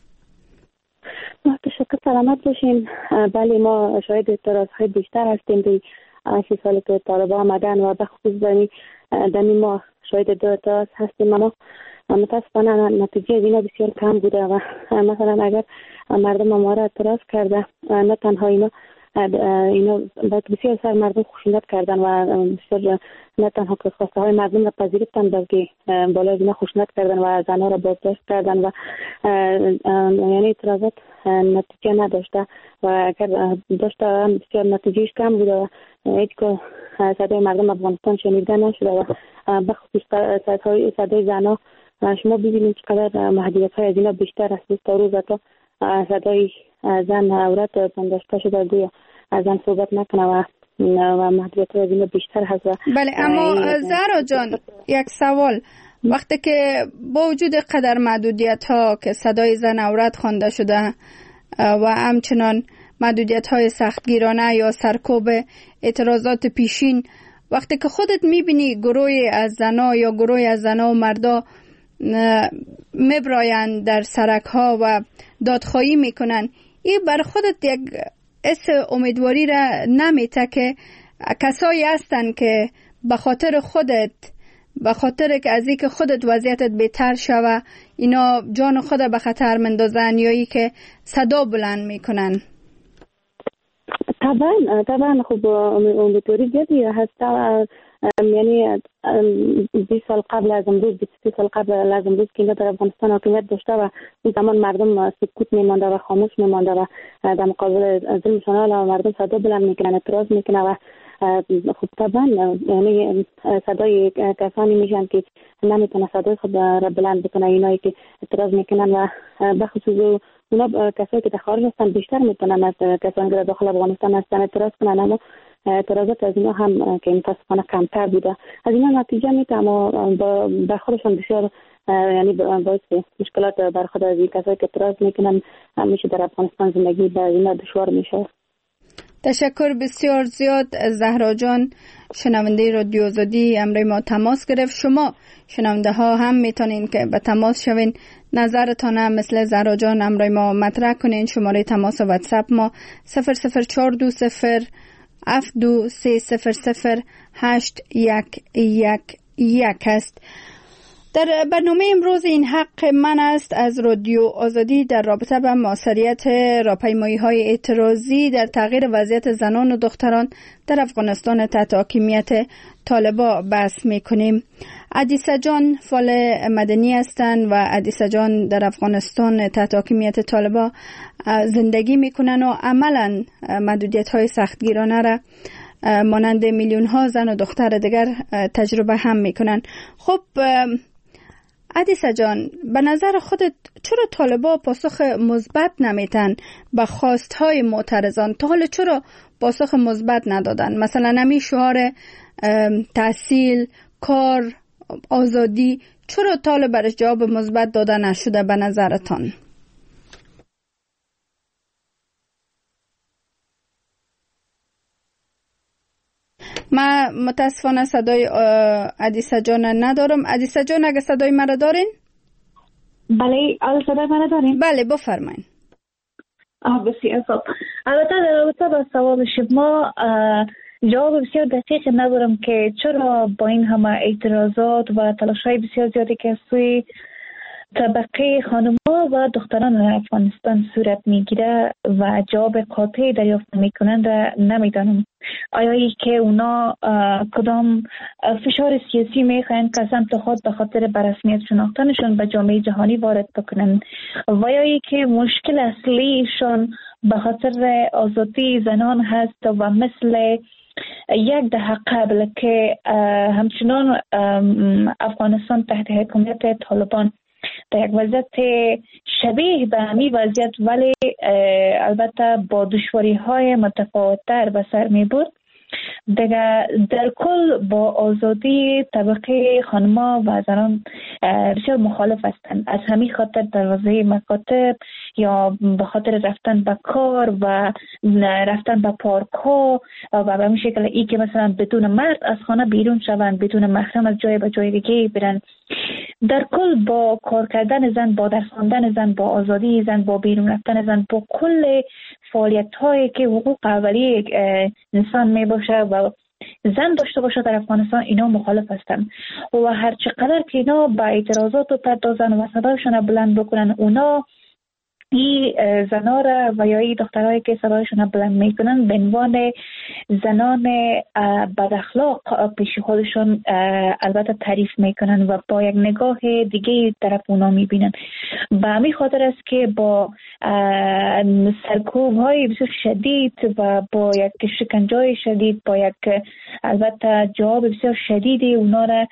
S7: تشکر، سلامت باشین. بله، ما شاید اعتراض های بیشتر هستیم دی سی سال که طالبا آمدن و به خصوص دنی دنی ما شاید دو اعتراض هستیم. اما متاسفانه نتیجه اینا بسیار کم بوده و مثلا اگر مردم ما را اعتراض کرده، نه تنها اینا اینا بسیار سر مردم خشونت کردن و بسیار نه تنها که خواسته های مردم را پذیرفتن، بلکه بالای اینا خشونت کردن و زنها را بازداشت کردن و یعنی اعتراضات نتیجه نداشته و اگر داشته هم بسیار نتیجهش کم بوده و هیچ که صدای مردم افغانستان شنیده نشده و بخصوص صدای زنها شما ببینید چقدر محدودیت های از اینا بیشتر است. تا روز تا صدای زن عورت پنداشته شده، گویا زن صحبت نکنه و و محدودیت های از اینا بیشتر هست.
S3: بله، اما زهرا جان یک سوال، وقتی که با وجود قدر محدودیت ها که صدای زن عورت خوانده شده و همچنان محدودیت های سختگیرانه یا سرکوب اعتراضات پیشین، وقتی که خودت میبینی گروهی از زنا یا گروهی از زنا و مردا میبراین در سرک ها و دادخواهی میکنن، این بر خودت یک حس امیدواری را نمیته که کسایی هستن که به خاطر خودت، به خاطر که از اینکه خودت وضعیتت بهتر شوه، اینا جان خود به خطر مندازن یا ای که صدا بلند میکنن؟
S7: طبعا طبعا خب امیدواری زیادی هست. یعنی بیست سال قبل از امروز، بیست سال قبل از امروز که اینا در افغانستان حاکمیت داشته و اون زمان مردم سکوت میمانده و خاموش میمانده و در مقابل ظلمشان و مردم صدا بلند میکنن، اعتراض میکنن و خب طبعا یعنی صدای کسانی میشن که نمیتونه صدای خود را بلند بکنه، اینایی که اعتراض میکنن و بخصوص اونا کسایی که در خارج هستن بیشتر میتونن از کسانی که در داخل افغانستان هستن اعتراض کنن. اما اعتراضات از اینا هم که متاسفانه کمتر بوده، از اینا نتیجه میده، اما بر خودشان بسیار یعنی باعث مشکلات بر خود از این کسایی که اعتراض میکنن همیشه در افغانستان زندگی بر اینا دشوار میشه.
S3: تشکر بسیار زیاد زهرا جان، شنونده رادیو آزادی امروز ما تماس گرفت. شما شنونده ها هم میتونین که به تماس شوین، نظرتان هم مثل زهرا جان امروز ما مطرح کنین. شماره تماس واتساپ ما صفر صفر چهار دو صفر هفت دو سه صفر صفر هشت یک یک یک است. در برنامه امروز این حق من است از رادیو آزادی در رابطه با موثریت راهپیمایی های اعتراضی در تغییر وضعیت زنان و دختران در افغانستان تحت حاکمیت طالبا بحث میکنیم. عدیسه جان فعال مدنی هستند و عدیسه جان در افغانستان تحت حاکمیت طالبا زندگی میکنن و عملا محدودیت های سختگیرانه را مانند میلیون ها زن و دختر دیگر تجربه هم میکنن. خب عدیسه جان، به نظر خودت چرا طالبا پاسخ مثبت نمیتن به خواستهای معترضان؟ تا حالا چرا پاسخ مثبت ندادن؟ مثلا همین شعار تحصیل، کار، آزادی، چرا طالب برش جواب مثبت داده نشده به نظرتان؟ ما متاسفانه صدای عدیسه جان ندارم. عدیسه جان اگه صدای مرا دارین؟
S4: بله، آل صدای مرا دارین؟
S3: بله بفرمایین.
S4: آه بسیار خوب. البته در رابطه با سوال شما جواب بسیار دقیق ندارم که چرا با این همه اعتراضات و تلاش‌های بسیار زیادی که سوی طبقه خانم‌ها و دختران افغانستان صورت میگیره و جواب قاطعی دریافت میکنند نمیدانم. آیا ای که اونا کدام فشار سیاسی میخواین که سمت خود به خاطر برسمیت شناختنشون به جامعه جهانی وارد بکنن، و یا ای که مشکل اصلیشون به خاطر آزادی زنان هست و مثل یک دهه قبل که همچنان افغانستان تحت حکومت طالبان
S6: در یک وضعیت شبیه به همین وضعیت ولی البته با دشواری های متفاوت‌تر به سر می برد. دیگه در کل با آزادی طبقه خانما و زنان بسیار مخالف هستند. از همین خاطر دروازه مکاتب یا به خاطر رفتن به کار و رفتن به پارک ها و به همین شکل ای که مثلا بدون مرد از خانه بیرون شوند، بدون محرم از جای به جای دیگه برن. در کل با کار کردن زن، با درس خواندن زن، با آزادی زن، با بیرون رفتن زن، با کل فعالیت هایی که حقوق اولیه انسان می باشه و زن داشته باشه در افغانستان، اینا مخالف هستن و هر چقدر که اینا با اعتراضات و پردازن و صدایشون بلند بکنن، اونا این زنا را و یا این دخترهایی که صدایشون بلند میکنن به عنوان زنان بد اخلاق پیش خودشون البته تعریف میکنن و با یک نگاه دیگه طرف اونا میبینن. به همین خاطر است که با سرکوب های بسیار شدید و با یک شکنجه شدید، با یک البته جواب بسیار شدیدی اونا را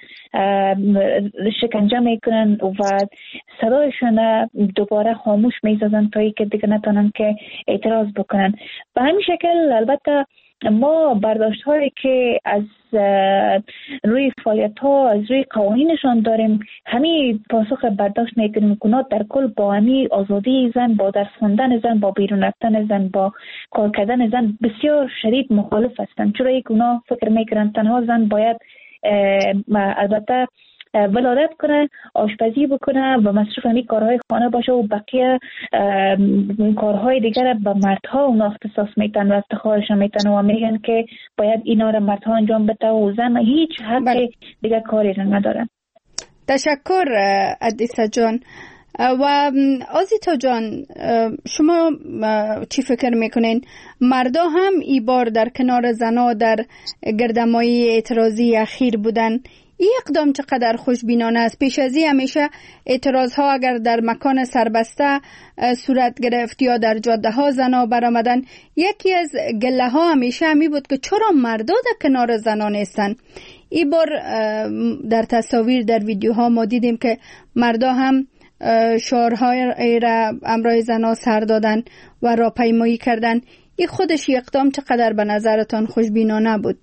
S6: شکنجه میکنن و صدایشون دوباره خاموش میسازن تا ای که دیگه نتونن که اعتراض بکنن. به همین شکل البته ما برداشت هایی که از روی فعالیت ها از روی قوانینشان داریم، همین پاسخ برداشت میکنیم که اونا در کل با همین آزادی زن، با درس خوندن زن، با بیرون رفتن زن، با کار کردن زن بسیار شدید مخالف هستند. چرا که اونا فکر میکنن تنها زن باید البته ولادت کنه، آشپزی بکنه و مصروف همین کارهای خانه باشه و بقیه کارهای دیگر به مردها اونا اختصاص میتن و افتخارش میتن و میگن که باید اینا را مردها انجام بده و زن هیچ حق دیگر کاری را ندارن.
S3: تشکر ادیسا جان. و آزیتا جان، شما چی فکر میکنین؟ مردا هم ای بار در کنار زنا در گردمایی اعتراضی اخیر بودن. این اقدام چقدر خوشبینانه است؟ پیش از این همیشه اعتراض ها اگر در مکان سربسته صورت گرفت یا در جاده ها زنا برآمدن، یکی از گله ها همیشه همی بود که چرا مردا در کنار زنا نیستن. این بار در تصاویر در ویدیوها ما دیدیم که مردا هم شعارهای را امرای زنا سر دادن و راهپیمایی کردن. این خودش اقدام چقدر به نظرتان خوشبینانه بود؟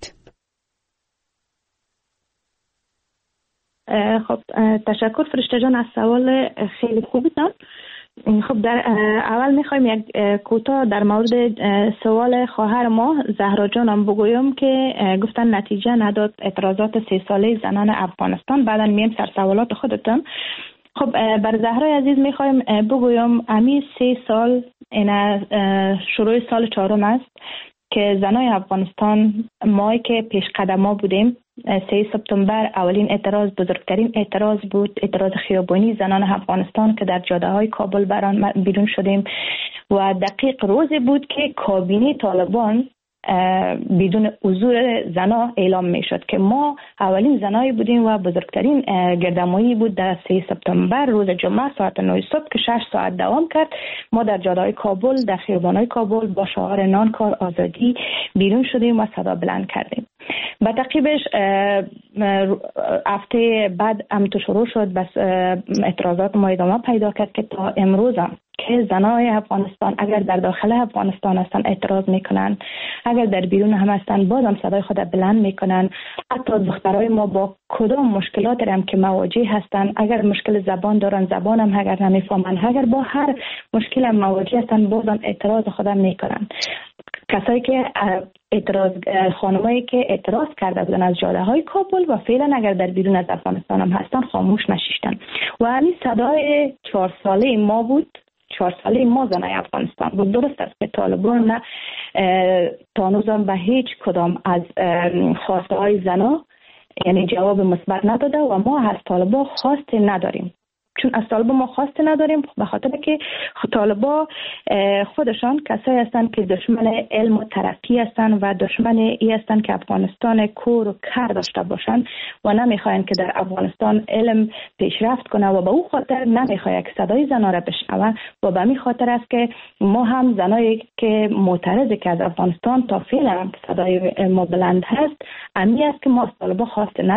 S6: خب تشکر فرشته جان از سوال خیلی خوبتان. خب در اول میخوایم یک کوتاه در مورد سوال خواهر ما زهرا جانم بگویم که گفتن نتیجه نداد اعتراضات سه ساله زنان افغانستان. بعدا میم سر سوالات خودتان. خب بر زهرای عزیز میخوایم بگویم امی سه سال این شروع سال چهارم است که زنای افغانستان مایی که پیش قدم ها بودیم. سه سپتامبر اولین اعتراض، بزرگترین اعتراض بود، اعتراض خیابانی زنان افغانستان که در جاده های کابل بران بیرون شدیم و دقیق روزی بود که کابینه طالبان بدون حضور زنا اعلام می شد که ما اولین زنایی بودیم و بزرگترین گردمایی بود در سه سپتامبر روز جمعه ساعت نه صبح که شش ساعت دوام کرد. ما در جاده‌های کابل، در خیابان‌های کابل با شعار نان کار آزادی بیرون شدیم و صدا بلند کردیم. با تعقیبش هفته بعد هم تو شروع شد، بس اعتراضات ما ادامه پیدا کرد که تا امروز هم که زنای افغانستان اگر در داخل افغانستان هستن اعتراض میکنن، اگر در بیرون هم هستن بازم صدای خود بلند میکنن. حتی دخترای ما با کدام مشکلات هم که مواجه هستن، اگر مشکل زبان دارن زبان هم اگر نمیفهمن، اگر با هر مشکل هم مواجه هستن بازم اعتراض خود میکنن. کسایی که اعتراض خانمایی که اعتراض کرده بودن از جاده های کابل و فعلا اگر در بیرون از افغانستان هم هستن خاموش نشیشتن و همین صدای چهار ساله ما بود. چهار ساله ما زنای افغانستان بود. درست است که طالبان نه تانوزم به هیچ کدام از خواسته های زنا یعنی جواب مثبت نداده و ما از طالبان خواسته نداریم. چون از طالبان ما خواسته نداریم به خاطر که طالبان خودشان کسایی هستند که دشمن علم و ترقی هستند و دشمن ای هستند که افغانستان کور و کر داشته باشند و نمیخواین که در افغانستان علم پیشرفت کنه و به او خاطر نمیخواین که صدای زنا را بشنوه و به همین خاطر است که ما هم زنایی که معترض که از افغانستان تا فعلا صدای ما بلند هست، امی است که ما از طالبان خواسته نداریم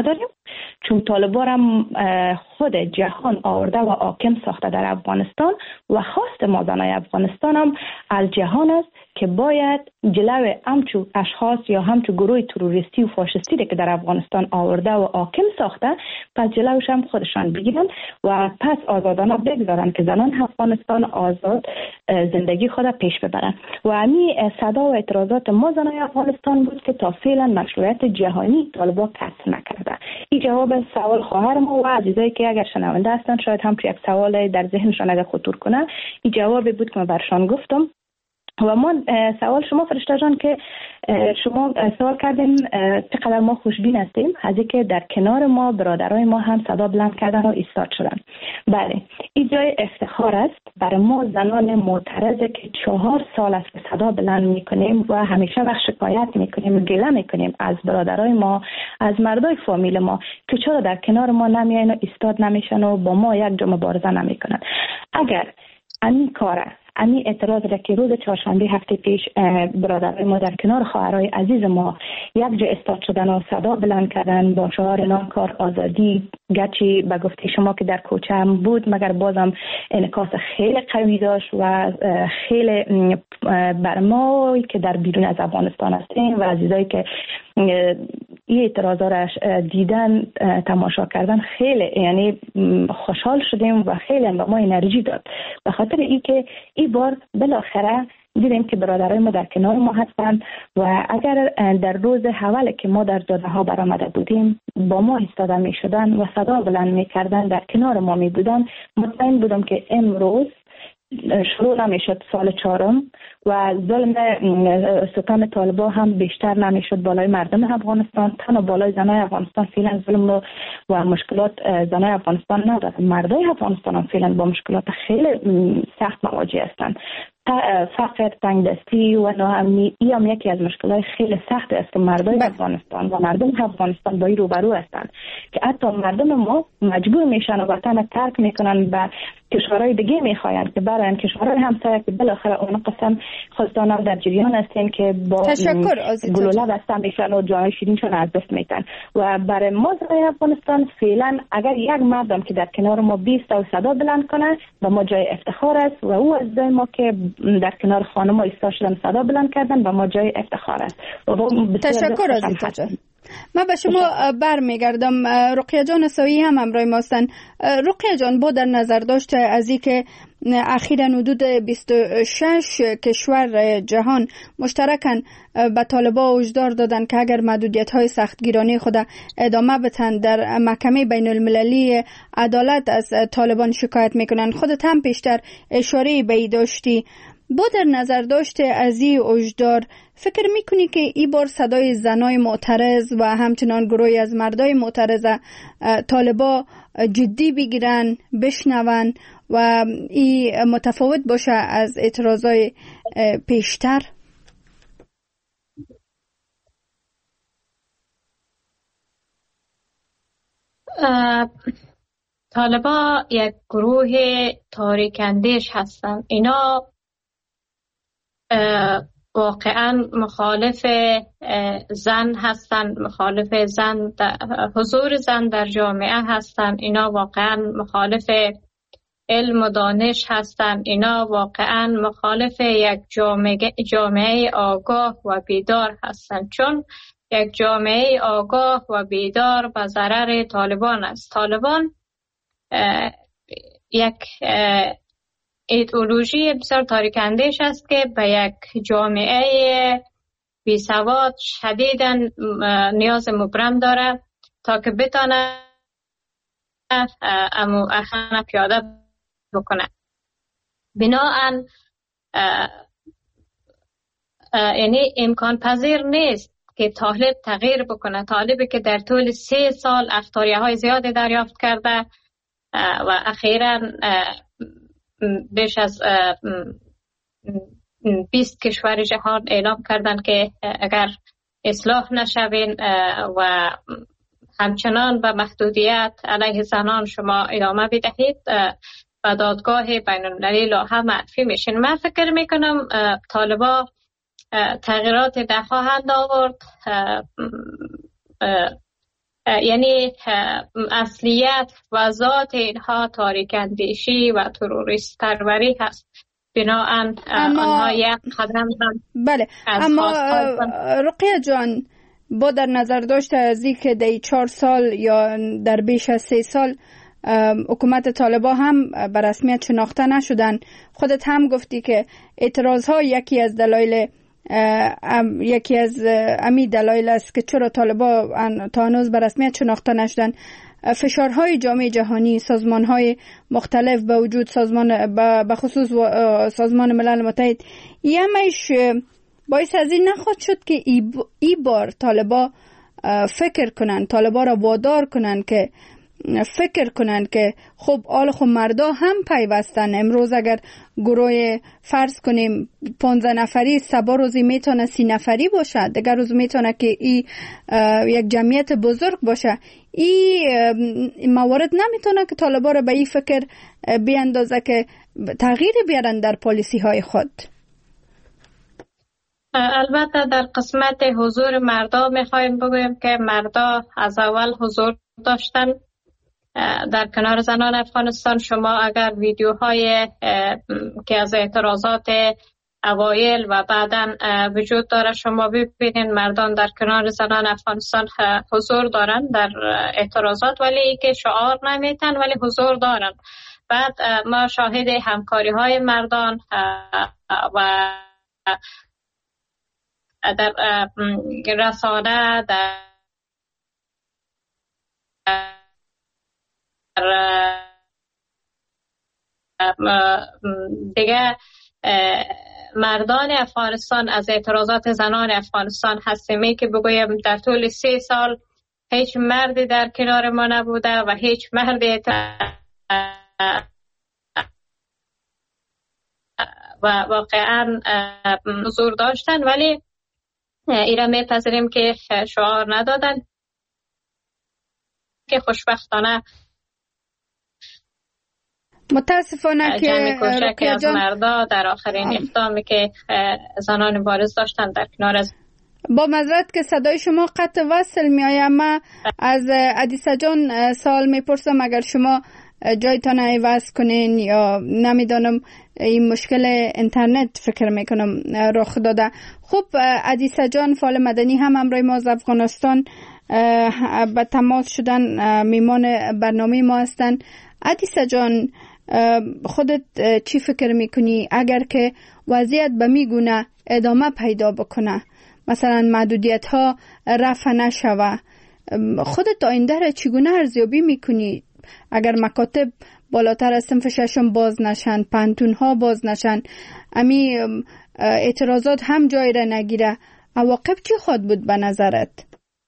S6: چون طالبان هم خود جهان آورده و حاکم ساخته در افغانستان و خواست ما زنای افغانستان هم از جهان است که باید جلوی همچو اشخاص یا همچو گروه تروریستی و فاشisتی که در افغانستان آورده و حاکم ساخته پس جلوش هم خودشان بگیرن و پس آزادانه بگذارن که زنان افغانستان آزاد زندگی خود پیش ببرن. و همین صدا و اعتراضات ما زنای افغانستان بود که تا فعلا مشروعیت جهانی طالبان کسب نکرده. این جواب سوال خواهر ما و عزیزایی که اگر شنونده هستن شاید هم یک سوال در ذهنشان اگر خطور کنه این جواب بود که من برشان گفتم. و ما سوال شما فرشته جان که شما سوال کردیم چقدر ما خوشبین هستیم از اینکه در کنار ما برادرای ما هم صدا بلند کردن و ایستاد شدن. بله این جای افتخار است برای ما زنان معترضه که چهار سال است که صدا بلند میکنیم و همیشه وقت شکایت میکنیم و گله میکنیم از برادرای ما از مردای فامیل ما که چرا در کنار ما نمیاین و ایستاد نمیشن و با ما یک جا مبارزه نمیکنن. اگر این کاره امی اعتراض را که روز چهارشنبه هفته پیش برادرای ما در کنار خواهرای عزیز ما یک جا استاد شدن و صدا بلند کردن با شعار ناکار آزادی، گرچه به گفته شما که در کوچه هم بود مگر بازم انعکاس خیلی قوی داشت و خیلی بر ما که در بیرون از افغانستان هستیم و عزیزایی که این اعتراضا را دیدن تماشا کردن خیلی یعنی خوشحال شدیم و خیلی به ما انرژی داد به خاطر اینکه این بار بالاخره دیدیم که برادرای ما در کنار ما هستن و اگر در روز اول که ما در جاده ها برآمده بودیم با ما ایستاده می شدن و صدا بلند می کردن در کنار ما می بودن مطمئن بودم که امروز شروع نمیشد سال چهارم و ظلم ستم طالبان هم بیشتر نمیشد بالای مردم افغانستان. تنها بالای زنای افغانستان فعلا ظلم و مشکلات زنای افغانستان نداره، مردای افغانستان هم فعلا با مشکلات خیلی سخت مواجه هستند. فقر، تنگدستی و ناامنی این هم یکی از مشکلات خیلی سخت است که مردای افغانستان و مردم افغانستان با این روبرو هستند که حتی مردم ما مجبور میشن و وطن ترک میکنن و کشورهای دیگه میخواین که برای کشورهای همسایه که بالاخره اون قسم خودتان هم در جریان هستین که با گلوله بسته میشن و جای شیرینشون از دست میتن و برای ما زنای افغانستان فعلا اگر یک مردم که در کنار ما بیست و صدا بلند کنه و ما جای افتخار است و او از ما که در کنار خانم ها ایستا شدن صدا بلند کردن و ما جای افتخار است.
S3: تشکر از جان. من به شما برمیگردم. رقیه جان سایی هم همراه ما هستند. رقیه جان با در نظر داشته از این که اخیراً حدود بیست و شش کشور جهان مشترکاً به طالبان هشدار دادن که اگر محدودیت‌های سختگیرانه خود ادامه بدن در محکمه بین المللی عدالت از طالبان شکایت میکنن. خودت هم پیشتر اشاره به این داشتی. با در نظر داشته از این هشدار فکر میکنی که این بار صدای زنای معترض و همچنان گروهی از مردای معترض طالبا جدی بگیرن بشنون و این متفاوت باشه از اعتراضای پیشتر؟
S5: طالبا یک گروه تاریک‌اندیش هستند. اینا واقعا مخالف زن هستند، مخالف زن حضور زن در جامعه هستند. اینا واقعا مخالف علم و دانش هستند. اینا واقعا مخالف یک جامعه جامعه آگاه و بیدار هستند، چون یک جامعه آگاه و بیدار به ضرر طالبان است. طالبان یک ایدئولوژی بسیار تاریک‌اندیش است که به یک جامعه بیسواد شدیداً نیاز مبرم داره تا که بتانه امو اخوان پیاده بکنه. بناهن یعنی امکان پذیر نیست که طالب تغییر بکنه. طالبی که در طول سه سال اخطاریه های زیادی دریافت کرده و اخیراً بیش از بیست کشور جهان اعلام کردن که اگر اصلاح نشوین و همچنان به محدودیت علیه زنان شما ادامه بدهید و دادگاه بین المللی لاحه معرفی میشین. من فکر میکنم طالبا تغییرات نخواهند آورد. یعنی اصلیت و ذات اینها تاریک اندیشی و تروریست پروری هست. بناهن آنها یک قدم هم
S3: بله. اما رقیه جان، با در نظر داشته از این که در چهار سال یا در بیش از سه سال حکومت طالبان هم به رسمیت شناخته نشدن، خودت هم گفتی که اعتراض ها یکی از دلایل یکی از امی دلایل است که چرا طالبان تا هنوز به رسمیت شناخته نشدن. فشارهای جامعه جهانی، سازمانهای مختلف به وجود سازمان به خصوص سازمان ملل متحد، یمش باعث از این نخواهد شد که ای, ای بار طالبا فکر کنن، طالبا را وادار کنن که فکر کنن که خب آل خب مردا هم پیوستن. امروز اگر گروه فرض کنیم پانزده نفری، سبا روزی میتونه سی نفری باشه، دیگر روز میتونه که ای یک جمعیت بزرگ باشه. این موارد نمیتونه که طالبا را به این فکر بیاندازه که تغییر بیارن در پالیسی های خود.
S5: البته در قسمت حضور مردا میخوایم بگویم که مردا از اول حضور داشتن در کنار زنان افغانستان. شما اگر ویدیوهای که از اعتراضات اوایل و بعداً وجود داره شما ببینید، مردان در کنار زنان افغانستان حضور دارن در اعتراضات، ولی که شعار نمیتن ولی حضور دارن. بعد ما شاهد همکاری های مردان و در رسانه، در دیگه مردان افغانستان از اعتراضات زنان افغانستان هستیم که بگویم در طول سه سال هیچ مردی در کنار ما نبوده و هیچ مردی و واقعا حضور داشتن، ولی ایران میپذیریم که شعار ندادن که خوشبختانه
S3: متاسفانه که
S5: جمع کوچکی از مردا در آخرین اقدامی که زنان مبارز داشتن در کنار از
S3: با معذرت که صدای شما قطع وصل می آید. اما از عدیسه جان سوال میپرسم اگر شما جایتان عوض کنین یا نمیدانم این مشکل اینترنت فکر میکنم رخ داده. خب عدیسه جان فعال مدنی هم همراه ما از افغانستان به تماس شدن، میمان برنامه ما هستن. عدیسه جان خودت چی فکر میکنی اگر که وضعیت به میگونه ادامه پیدا بکنه، مثلا محدودیت ها رفع نشوه، خودت آینده را چگونه ارزیابی میکنی؟ اگر مکاتب بالاتر از صنف ششم باز نشن، پانتون ها باز نشن، امی اعتراضات هم جای را نگیره، عواقب چی خواهد بود به نظرت؟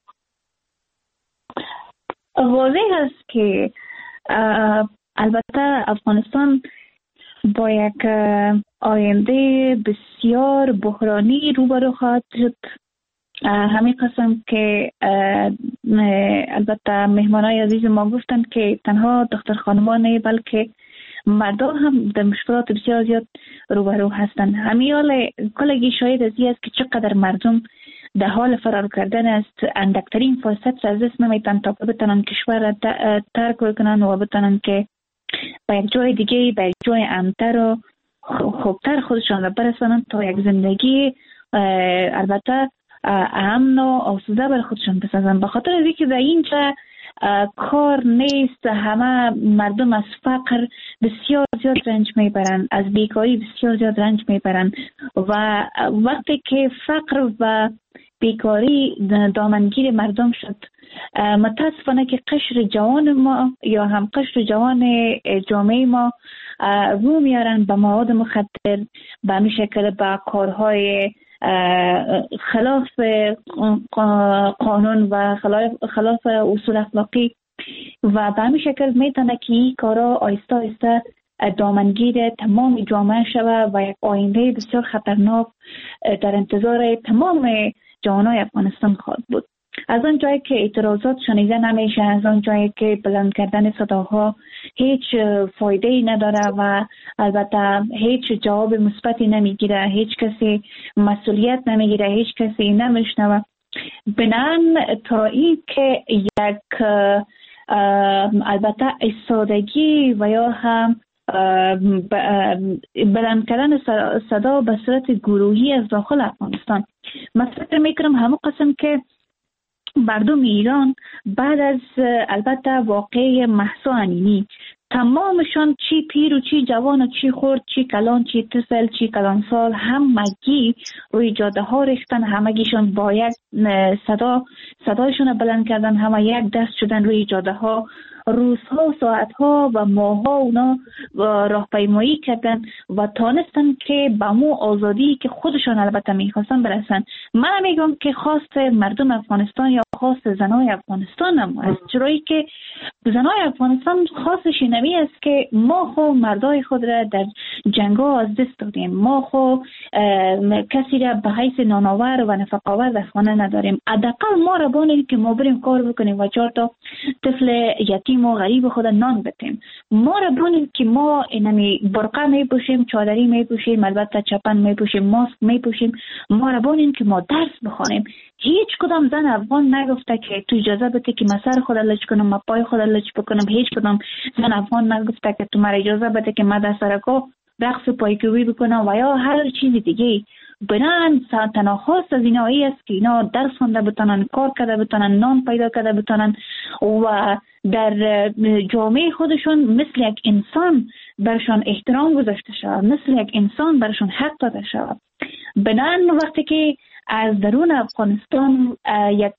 S4: واضح است که البته افغانستان با یک آینده بسیار بحرانی روبرو خواهد شد. همین قسم که البته مهمانای عزیز ما گفتند که تنها دختر خانمان نه بلکه مردا هم در مشکلات بسیار زیاد روبرو هستند. همین حال کلگی شاید از این است که چقدر مردم در حال فرار کردن است، اندکترین فرصت از دست نمیتن تا بتونن کشور را ترک کنن و بتونن که به یک جای دیگه، به یک جای امن‌تر و خوبتر خودشان را برسانند تا یک زندگی البته امن و آسوده بر خودشان بسازند. به خاطر از اینکه در اینجا کار نیست، همه مردم از فقر بسیار زیاد رنج میبرند، از بیکاری بسیار زیاد رنج میبرند و وقتی که فقر و بیکاری دامنگیر مردم شد، متاسفانه که قشر جوان ما یا هم قشر جوان جامعه ما رو میارن به مواد مخدر، به همین شکل به کارهای خلاف قانون و خلاف اصول اخلاقی و به همین شکل میتونه که این کارا آیسته آیسته دامنگیر تمام جامعه شود و یک آینده بسیار خطرناک در انتظار تمام جوانای افغانستان خواهد بود. از آن جایی که اعتراضات شنیده نمیشه، از آن جایی که بلند کردن صداها هیچ فایده ای نداره و البته هیچ جواب مثبتی نمیگیره، هیچ کسی مسئولیت نمیگیره، هیچ کسی نمیشنوه، بنان تا این که یک البته ایستادگی و یا هم بلند کردن صدا به صورت گروهی از داخل افغانستان. من فکر میکنم همون قسم که مردم ایران بعد از البته واقعه مهسا امینی تمامشان چی پیر و چی جوان و چی خرد چی کلان چی طفل چی کلان سال همگی روی جاده ها ریختن، همگیشان با یک صدا صدایشون بلند کردن، همه یک دست شدن روی جاده ها، روزها ساعتها و ماهها اونا راهپیمایی کردن و تانستن که به مو آزادی که خودشان البته میخواستن برسن. من میگم که خواست مردم افغانستان یا خواست زنای افغانستان هم است، چرایی که زنای افغانستان خواستش اینمی است که ما خو مردای خود را در جنگا از دست دادیم، ما خو کسی را به حیث نانآور و نفقاور در خانه نداریم، حداقل ما را بانید که ما بریم کار بکنیم و چهار تا طفل یتیم و غریب خود نان بتیم، ما را بانید که ما اینمی برقه می پوشیم، چادری می پوشیم، البته چپن می پوشیم، ماسک می پوشیم، ما را بانید که ما درس بخوانیم. هیچ کدام زن افغان نگفته که تو اجازه بده که من سر خود لچ کنم، من پای خود لچ بکنم. هیچ کدام زن افغان نگفته که تو مرا اجازه بده که من در سرکا رقص پایکوبی بکنم و یا هر چیز دیگه. بنان تنها خواست از اینا ای است که اینا درس خونده بتونن، کار کرده بتونن، نان پیدا کرده بتونن و در جامعه خودشون مثل یک انسان برشان احترام گذاشته شود، مثل یک انسان برشان حق داده شود. بنان وقتی که از درون افغانستان یک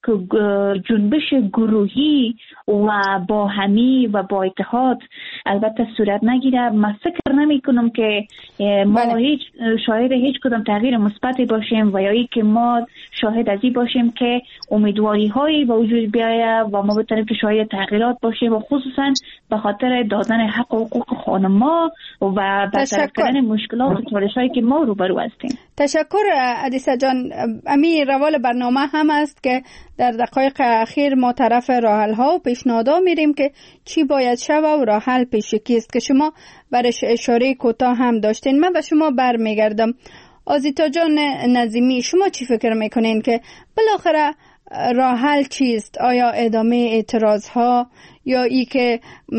S4: جنبش گروهی و با همی و با اتحاد البته صورت نگیره، من فکر نمی کنم که ما بله. هیچ شاهد هیچ کدام تغییر مثبتی باشیم و یا ای که ما شاهد ازی باشیم که امیدواری هایی به وجود بیاید و ما بتونیم که شاهد تغییرات باشیم و خصوصا به خاطر دادن حق و حقوق خانم‌ها و برطرف کردن مشکلات و چالش‌هایی که ما روبرو هستیم.
S3: تشکر عدیسه جان. امی روال برنامه هم است که در دقایق اخیر ما طرف راحل‌ها و پیشنهادها میریم که چی باید شود و راحل پیش کیست که شما برش اشاره کوتاه هم داشتین. من به شما برمیگردم. آزیتا جان نظیمی، شما چی فکر میکنین که بالاخره راحل چیست؟ آیا ادامه اعتراض ها یا ای که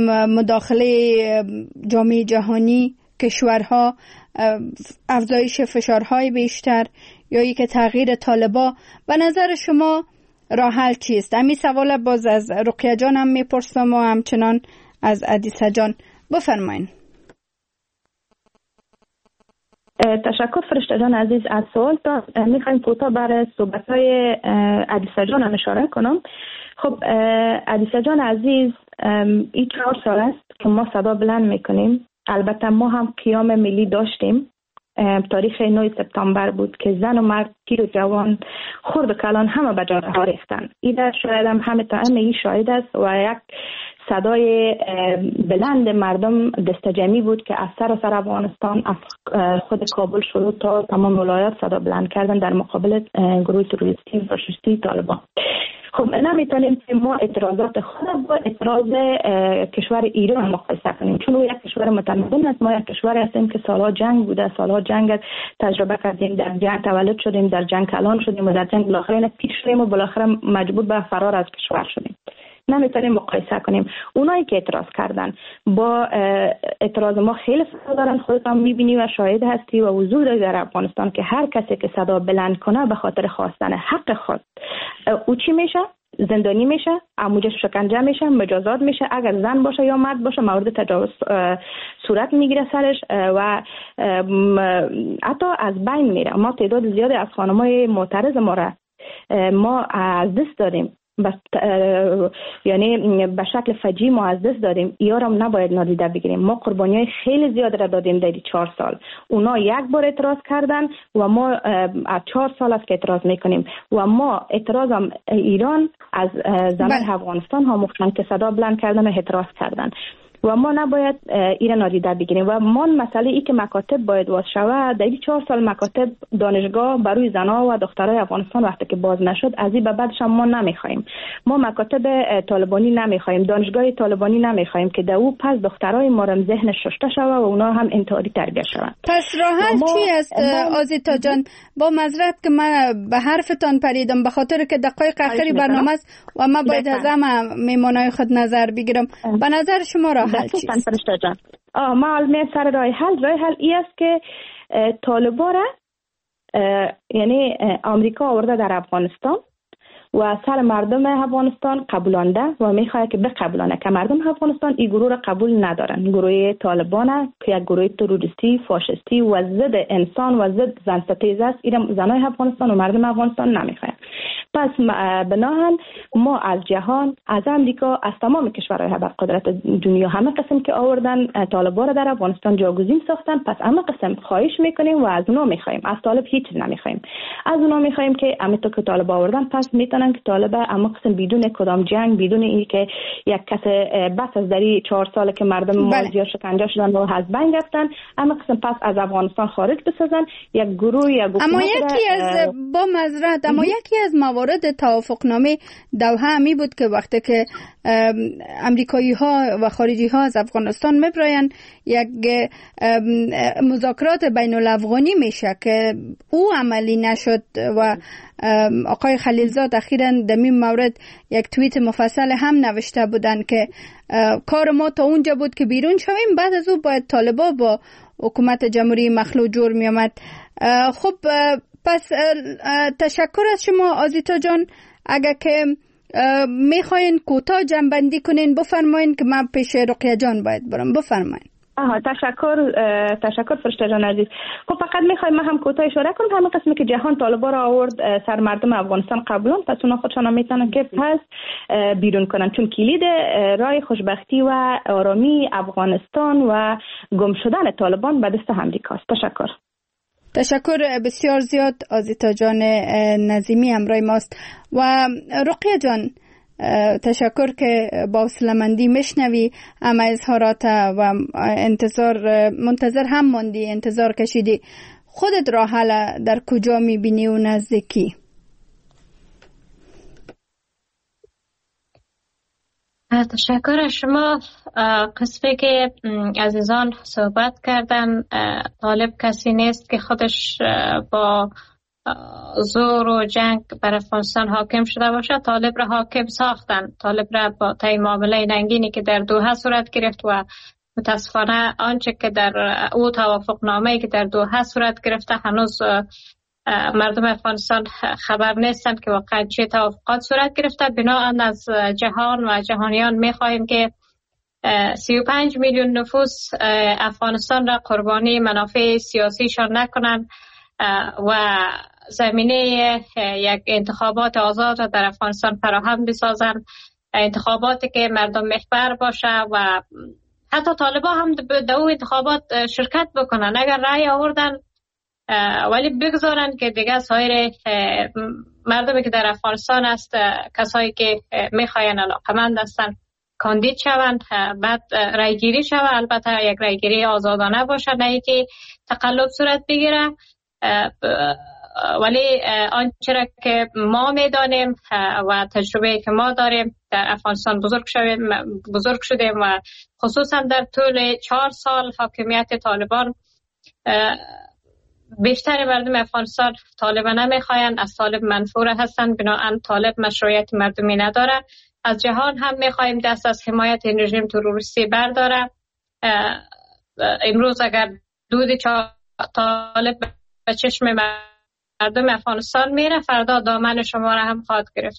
S3: مداخله جامعه جهانی، کشورها، افزایش فشارهای بیشتر یا ای که تغییر طالبا؟ به نظر شما راحل چیست؟ همین سوال باز از رقیه جان هم میپرسم و همچنان از عدیسه جان. بفرمایین.
S6: تشکر فرشته جان عزیز از سوال. تا میخوایم کوتاه برای صحبت‌های عدیسه جان هم اشاره کنم. خب عدیسه جان عزیز، این چهار سال است که ما صدا بلند میکنیم. البته ما هم قیام ملی داشتیم. تاریخ نه سپتامبر بود که زن و مرد، پیر و جوان، خرد و کلان همه به جاده ها ریختن. این شاید هم همه تا همه شاهد است و یک صدای بلند مردم دستجمعی بود که از سر و سر افغانستان، از خود کابل شروع تا تمام ولایات صدا بلند کردن در مقابل گروه تروریستی و فاشیستی طالبان. خب نمیتونیم که ما اعتراضات خود با اعتراض کشور ایران مقایسه کنیم، چون او یک کشور متمدن است. ما یک کشور هستیم که سالها جنگ بوده، سالها جنگ تجربه کردیم، در جنگ تولد شدیم، در جنگ کلان شدیم و در جنگ بالاخره پیر شدیم و بالاخره مجبور به فرار از کشور شدیم. نمیتونیم مقایسه کنیم. اونایی که اعتراض کردن با اعتراض ما خیلی فرق دارن. خودت هم میبینی و شاهد هستی و حضور داری در افغانستان که هر کسی که صدا بلند کنه به خاطر خواستن حق خود، او چی میشه؟ زندانی میشه، اموجه شکنجه میشه، مجازات میشه. اگر زن باشه یا مرد باشه مورد تجاوز صورت میگیره سرش و حتی از بین میره. ما تعداد زیادی از خانمای معترض ما را ما از دست دادیم، بس یعنی به شکل فجیع ما از دست دادیم. ایارم نباید نادیده بگیریم. ما قربانیای خیلی زیاد را دادیم در چهار سال. اونا یک بار اعتراض کردن و ما از چهار سال است که اعتراض میکنیم و ما اعتراضم ایران از زمان افغانستان ها مختن که صدا بلند کردن و اعتراض کردن. و ما نباید ایران نادیده بگیریم و ما مسئله ای که مکاتب باید باز شود. در این چهار سال مکاتب دانشگاه برای زنها و دخترای افغانستان وقتی که باز نشد، از این به بعدش ما نمیخوایم. ما مکاتب طالبانی نمیخوایم، دانشگاه طالبانی نمیخوایم که در او پس دخترای ما را ذهن ششته شود و اونا هم انتحاری تربیت شوند.
S3: پس راه حل چی است آزیتا جان؟ با معذرت که من به حرفتان پریدم به خاطر که دقایق آخری برنامه است و ما باید از همه میمانای خود نظر بگیرم. به نظر شما راه حل چیست؟
S6: آه ما علمه سر راه حل راه حل ای است که طالبا را یعنی آمریکا آورده در افغانستان و سر مردم افغانستان قبولانده و میخواد که بقبولانه که مردم افغانستان این گروه را قبول ندارن. گروه طالبان که یک گروه تروریستی فاشisتی و ضد انسان و ضد زن ستیز است، این زنای افغانستان و مردم افغانستان نمیخواد. پس بناهن ما از جهان، از امریکا، از تمام کشورهای برقدرت دنیا همه قسم که آوردن طالبان را در افغانستان جاگزین ساختن، پس همه قسم خواهش میکنیم و از اونا میخوایم، از طالب هیچ نمیخوایم. از اونا میخوایم که امیتو که طالب آوردن پس میتونن که طالب اما قسم بدون کدام جنگ، بدون این که یک کس بس از دری چهار سال که مردم مازیار شکنجه شدن و از بین رفتن، اما قسم پس از افغانستان خارج بسازن یک گروه یا گروه.
S3: اما یکی از با معذرت اما یکی از موارد توافقنامه دوحه همی بود که وقتی که امریکایی ها و خارجی ها از افغانستان میبراین یک مذاکرات بین الافغانی میشه که او عملی نشد و آقای خلیلزاد اخیراً در این مورد یک توییت مفصل هم نوشته بودن که کار ما تا اونجا بود که بیرون شویم، بعد از او باید طالبا با حکومت جمهوری مخلوع جور می آمد. خب پس تشکر از شما آزیتا جان. اگر که میخواین کوتاه جنبندی کنین بفرمایین که من پیش رقیه جان باید برم. بفرمایین.
S6: آها تشکر تشکر فرشته جان عزیز. خب فقط میخوایم ما هم کوتاه اشاره کنم همین قسمی که جهان طالبا را آورد سر مردم افغانستان قبولن، پس اونا خودشان میتونن که پس بیرون کنن، چون کلید راه خوشبختی و آرامی افغانستان و گم شدن طالبان به دست امریکاست. تشکر.
S3: تشکر بسیار زیاد آزیتا جان نظیمی همراه ماست. و رقیه جان تشکر که با حوصله‌مندی میشنوی اما اظهارات و انتظار منتظر هم ماندی، انتظار کشیدی. خودت راه حل در کجا میبینی و نزدیکی؟
S5: تشکر از شما. قسمی که عزیزان صحبت کردن، طالب کسی نیست که خودش با زور و جنگ بر افغانستان حاکم شده باشه. طالب را حاکم ساختن. طالب را با طی معامله ننگینی که در دوحه صورت گرفت و متاسفانه آنچه که در او توافقنامه‌ای که در دوحه صورت گرفته هنوز مردم افغانستان خبر نیستند که واقعا چه توافقات صورت گرفته. بنابراین از جهان و جهانیان می‌خواهیم که سی و پنج میلیون نفوس افغانستان را قربانی منافع سیاسیشان نکنند و زمینه یک انتخابات آزاد را در افغانستان فراهم بسازند، انتخاباتی که مردم محور باشه و حتی طالبا هم در اون انتخابات شرکت بکنن. اگر رأی آوردن ولی بگذارن که دیگه سایر مردمی که در افغانستان است، کسایی که میخواین علاقمند هستن کاندید شوند، بعد رأی گیری شود. البته یک رأی گیری آزادانه باشه، نه که تقلب صورت بگیره. ولی آنچه را که ما میدانیم و تجربه که ما داریم در افغانستان بزرگ شدیم بزرگ شدیم و خصوصا در طول چهار سال حاکمیت طالبان بیشتر مردم افغانستان طالب نمیخواین، از طالب منفور هستند. بنابراین طالب مشروعیت مردمی نداره. از جهان هم میخوایم دست از حمایت این رژیم تروریستی برداره. امروز اگر دود طالب به چشم مردم افغانستان میره، فردا دامن شما را هم خواهد گرفت.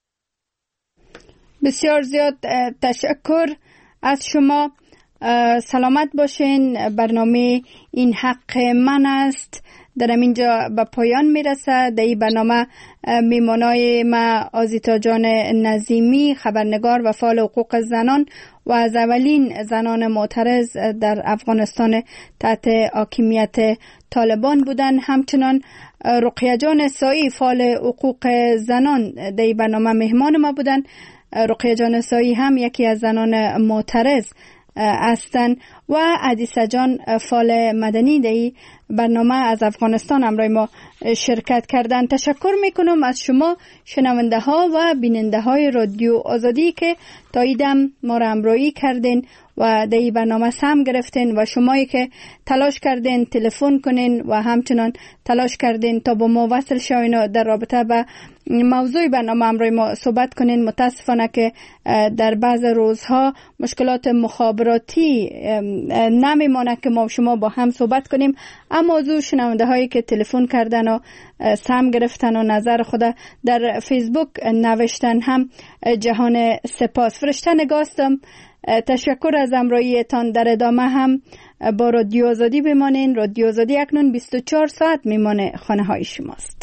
S3: بسیار زیاد تشکر از شما. سلامت باشین. برنامه این حق من است در اینجا به پایان میرسه. در این برنامه میمانای ما آزیتا جان نظیمی، خبرنگار و فعال حقوق زنان و از اولین زنان معترض در افغانستان تحت حاکمیت طالبان بودن. همچنان رقیه جان سایی، فعال حقوق زنان، در این برنامه مهمان ما بودن. رقیه جان سایی هم یکی از زنان معترض هستند و عدیسه جان فال مدنی دی برنامه از افغانستان همراه ما شرکت کردن. تشکر میکنم از شما شنونده ها و بیننده های رادیو آزادی که تا ایدم ما را همراهی کردین و در این برنامه سهم گرفتین و شمایی که تلاش کردین تلفن کنین و همچنان تلاش کردین تا با ما وصل شوین در رابطه به موضوع برنامه همراه ما صحبت کنین. متاسفانه که در بعض روزها مشکلات مخابراتی نمیمانه که ما شما با هم صحبت کنیم، اما موضوع شنونده هایی که تلفن کردن و سهم گرفتن و نظر خود در فیسبوک نوشتن هم جهان سپاس. فرشته نگاستم، تشکر از همراهیتان. در ادامه هم با رادیو آزادی بمانین. رادیو آزادی اکنون بیست و چهار ساعت میمانه خانه های شماست.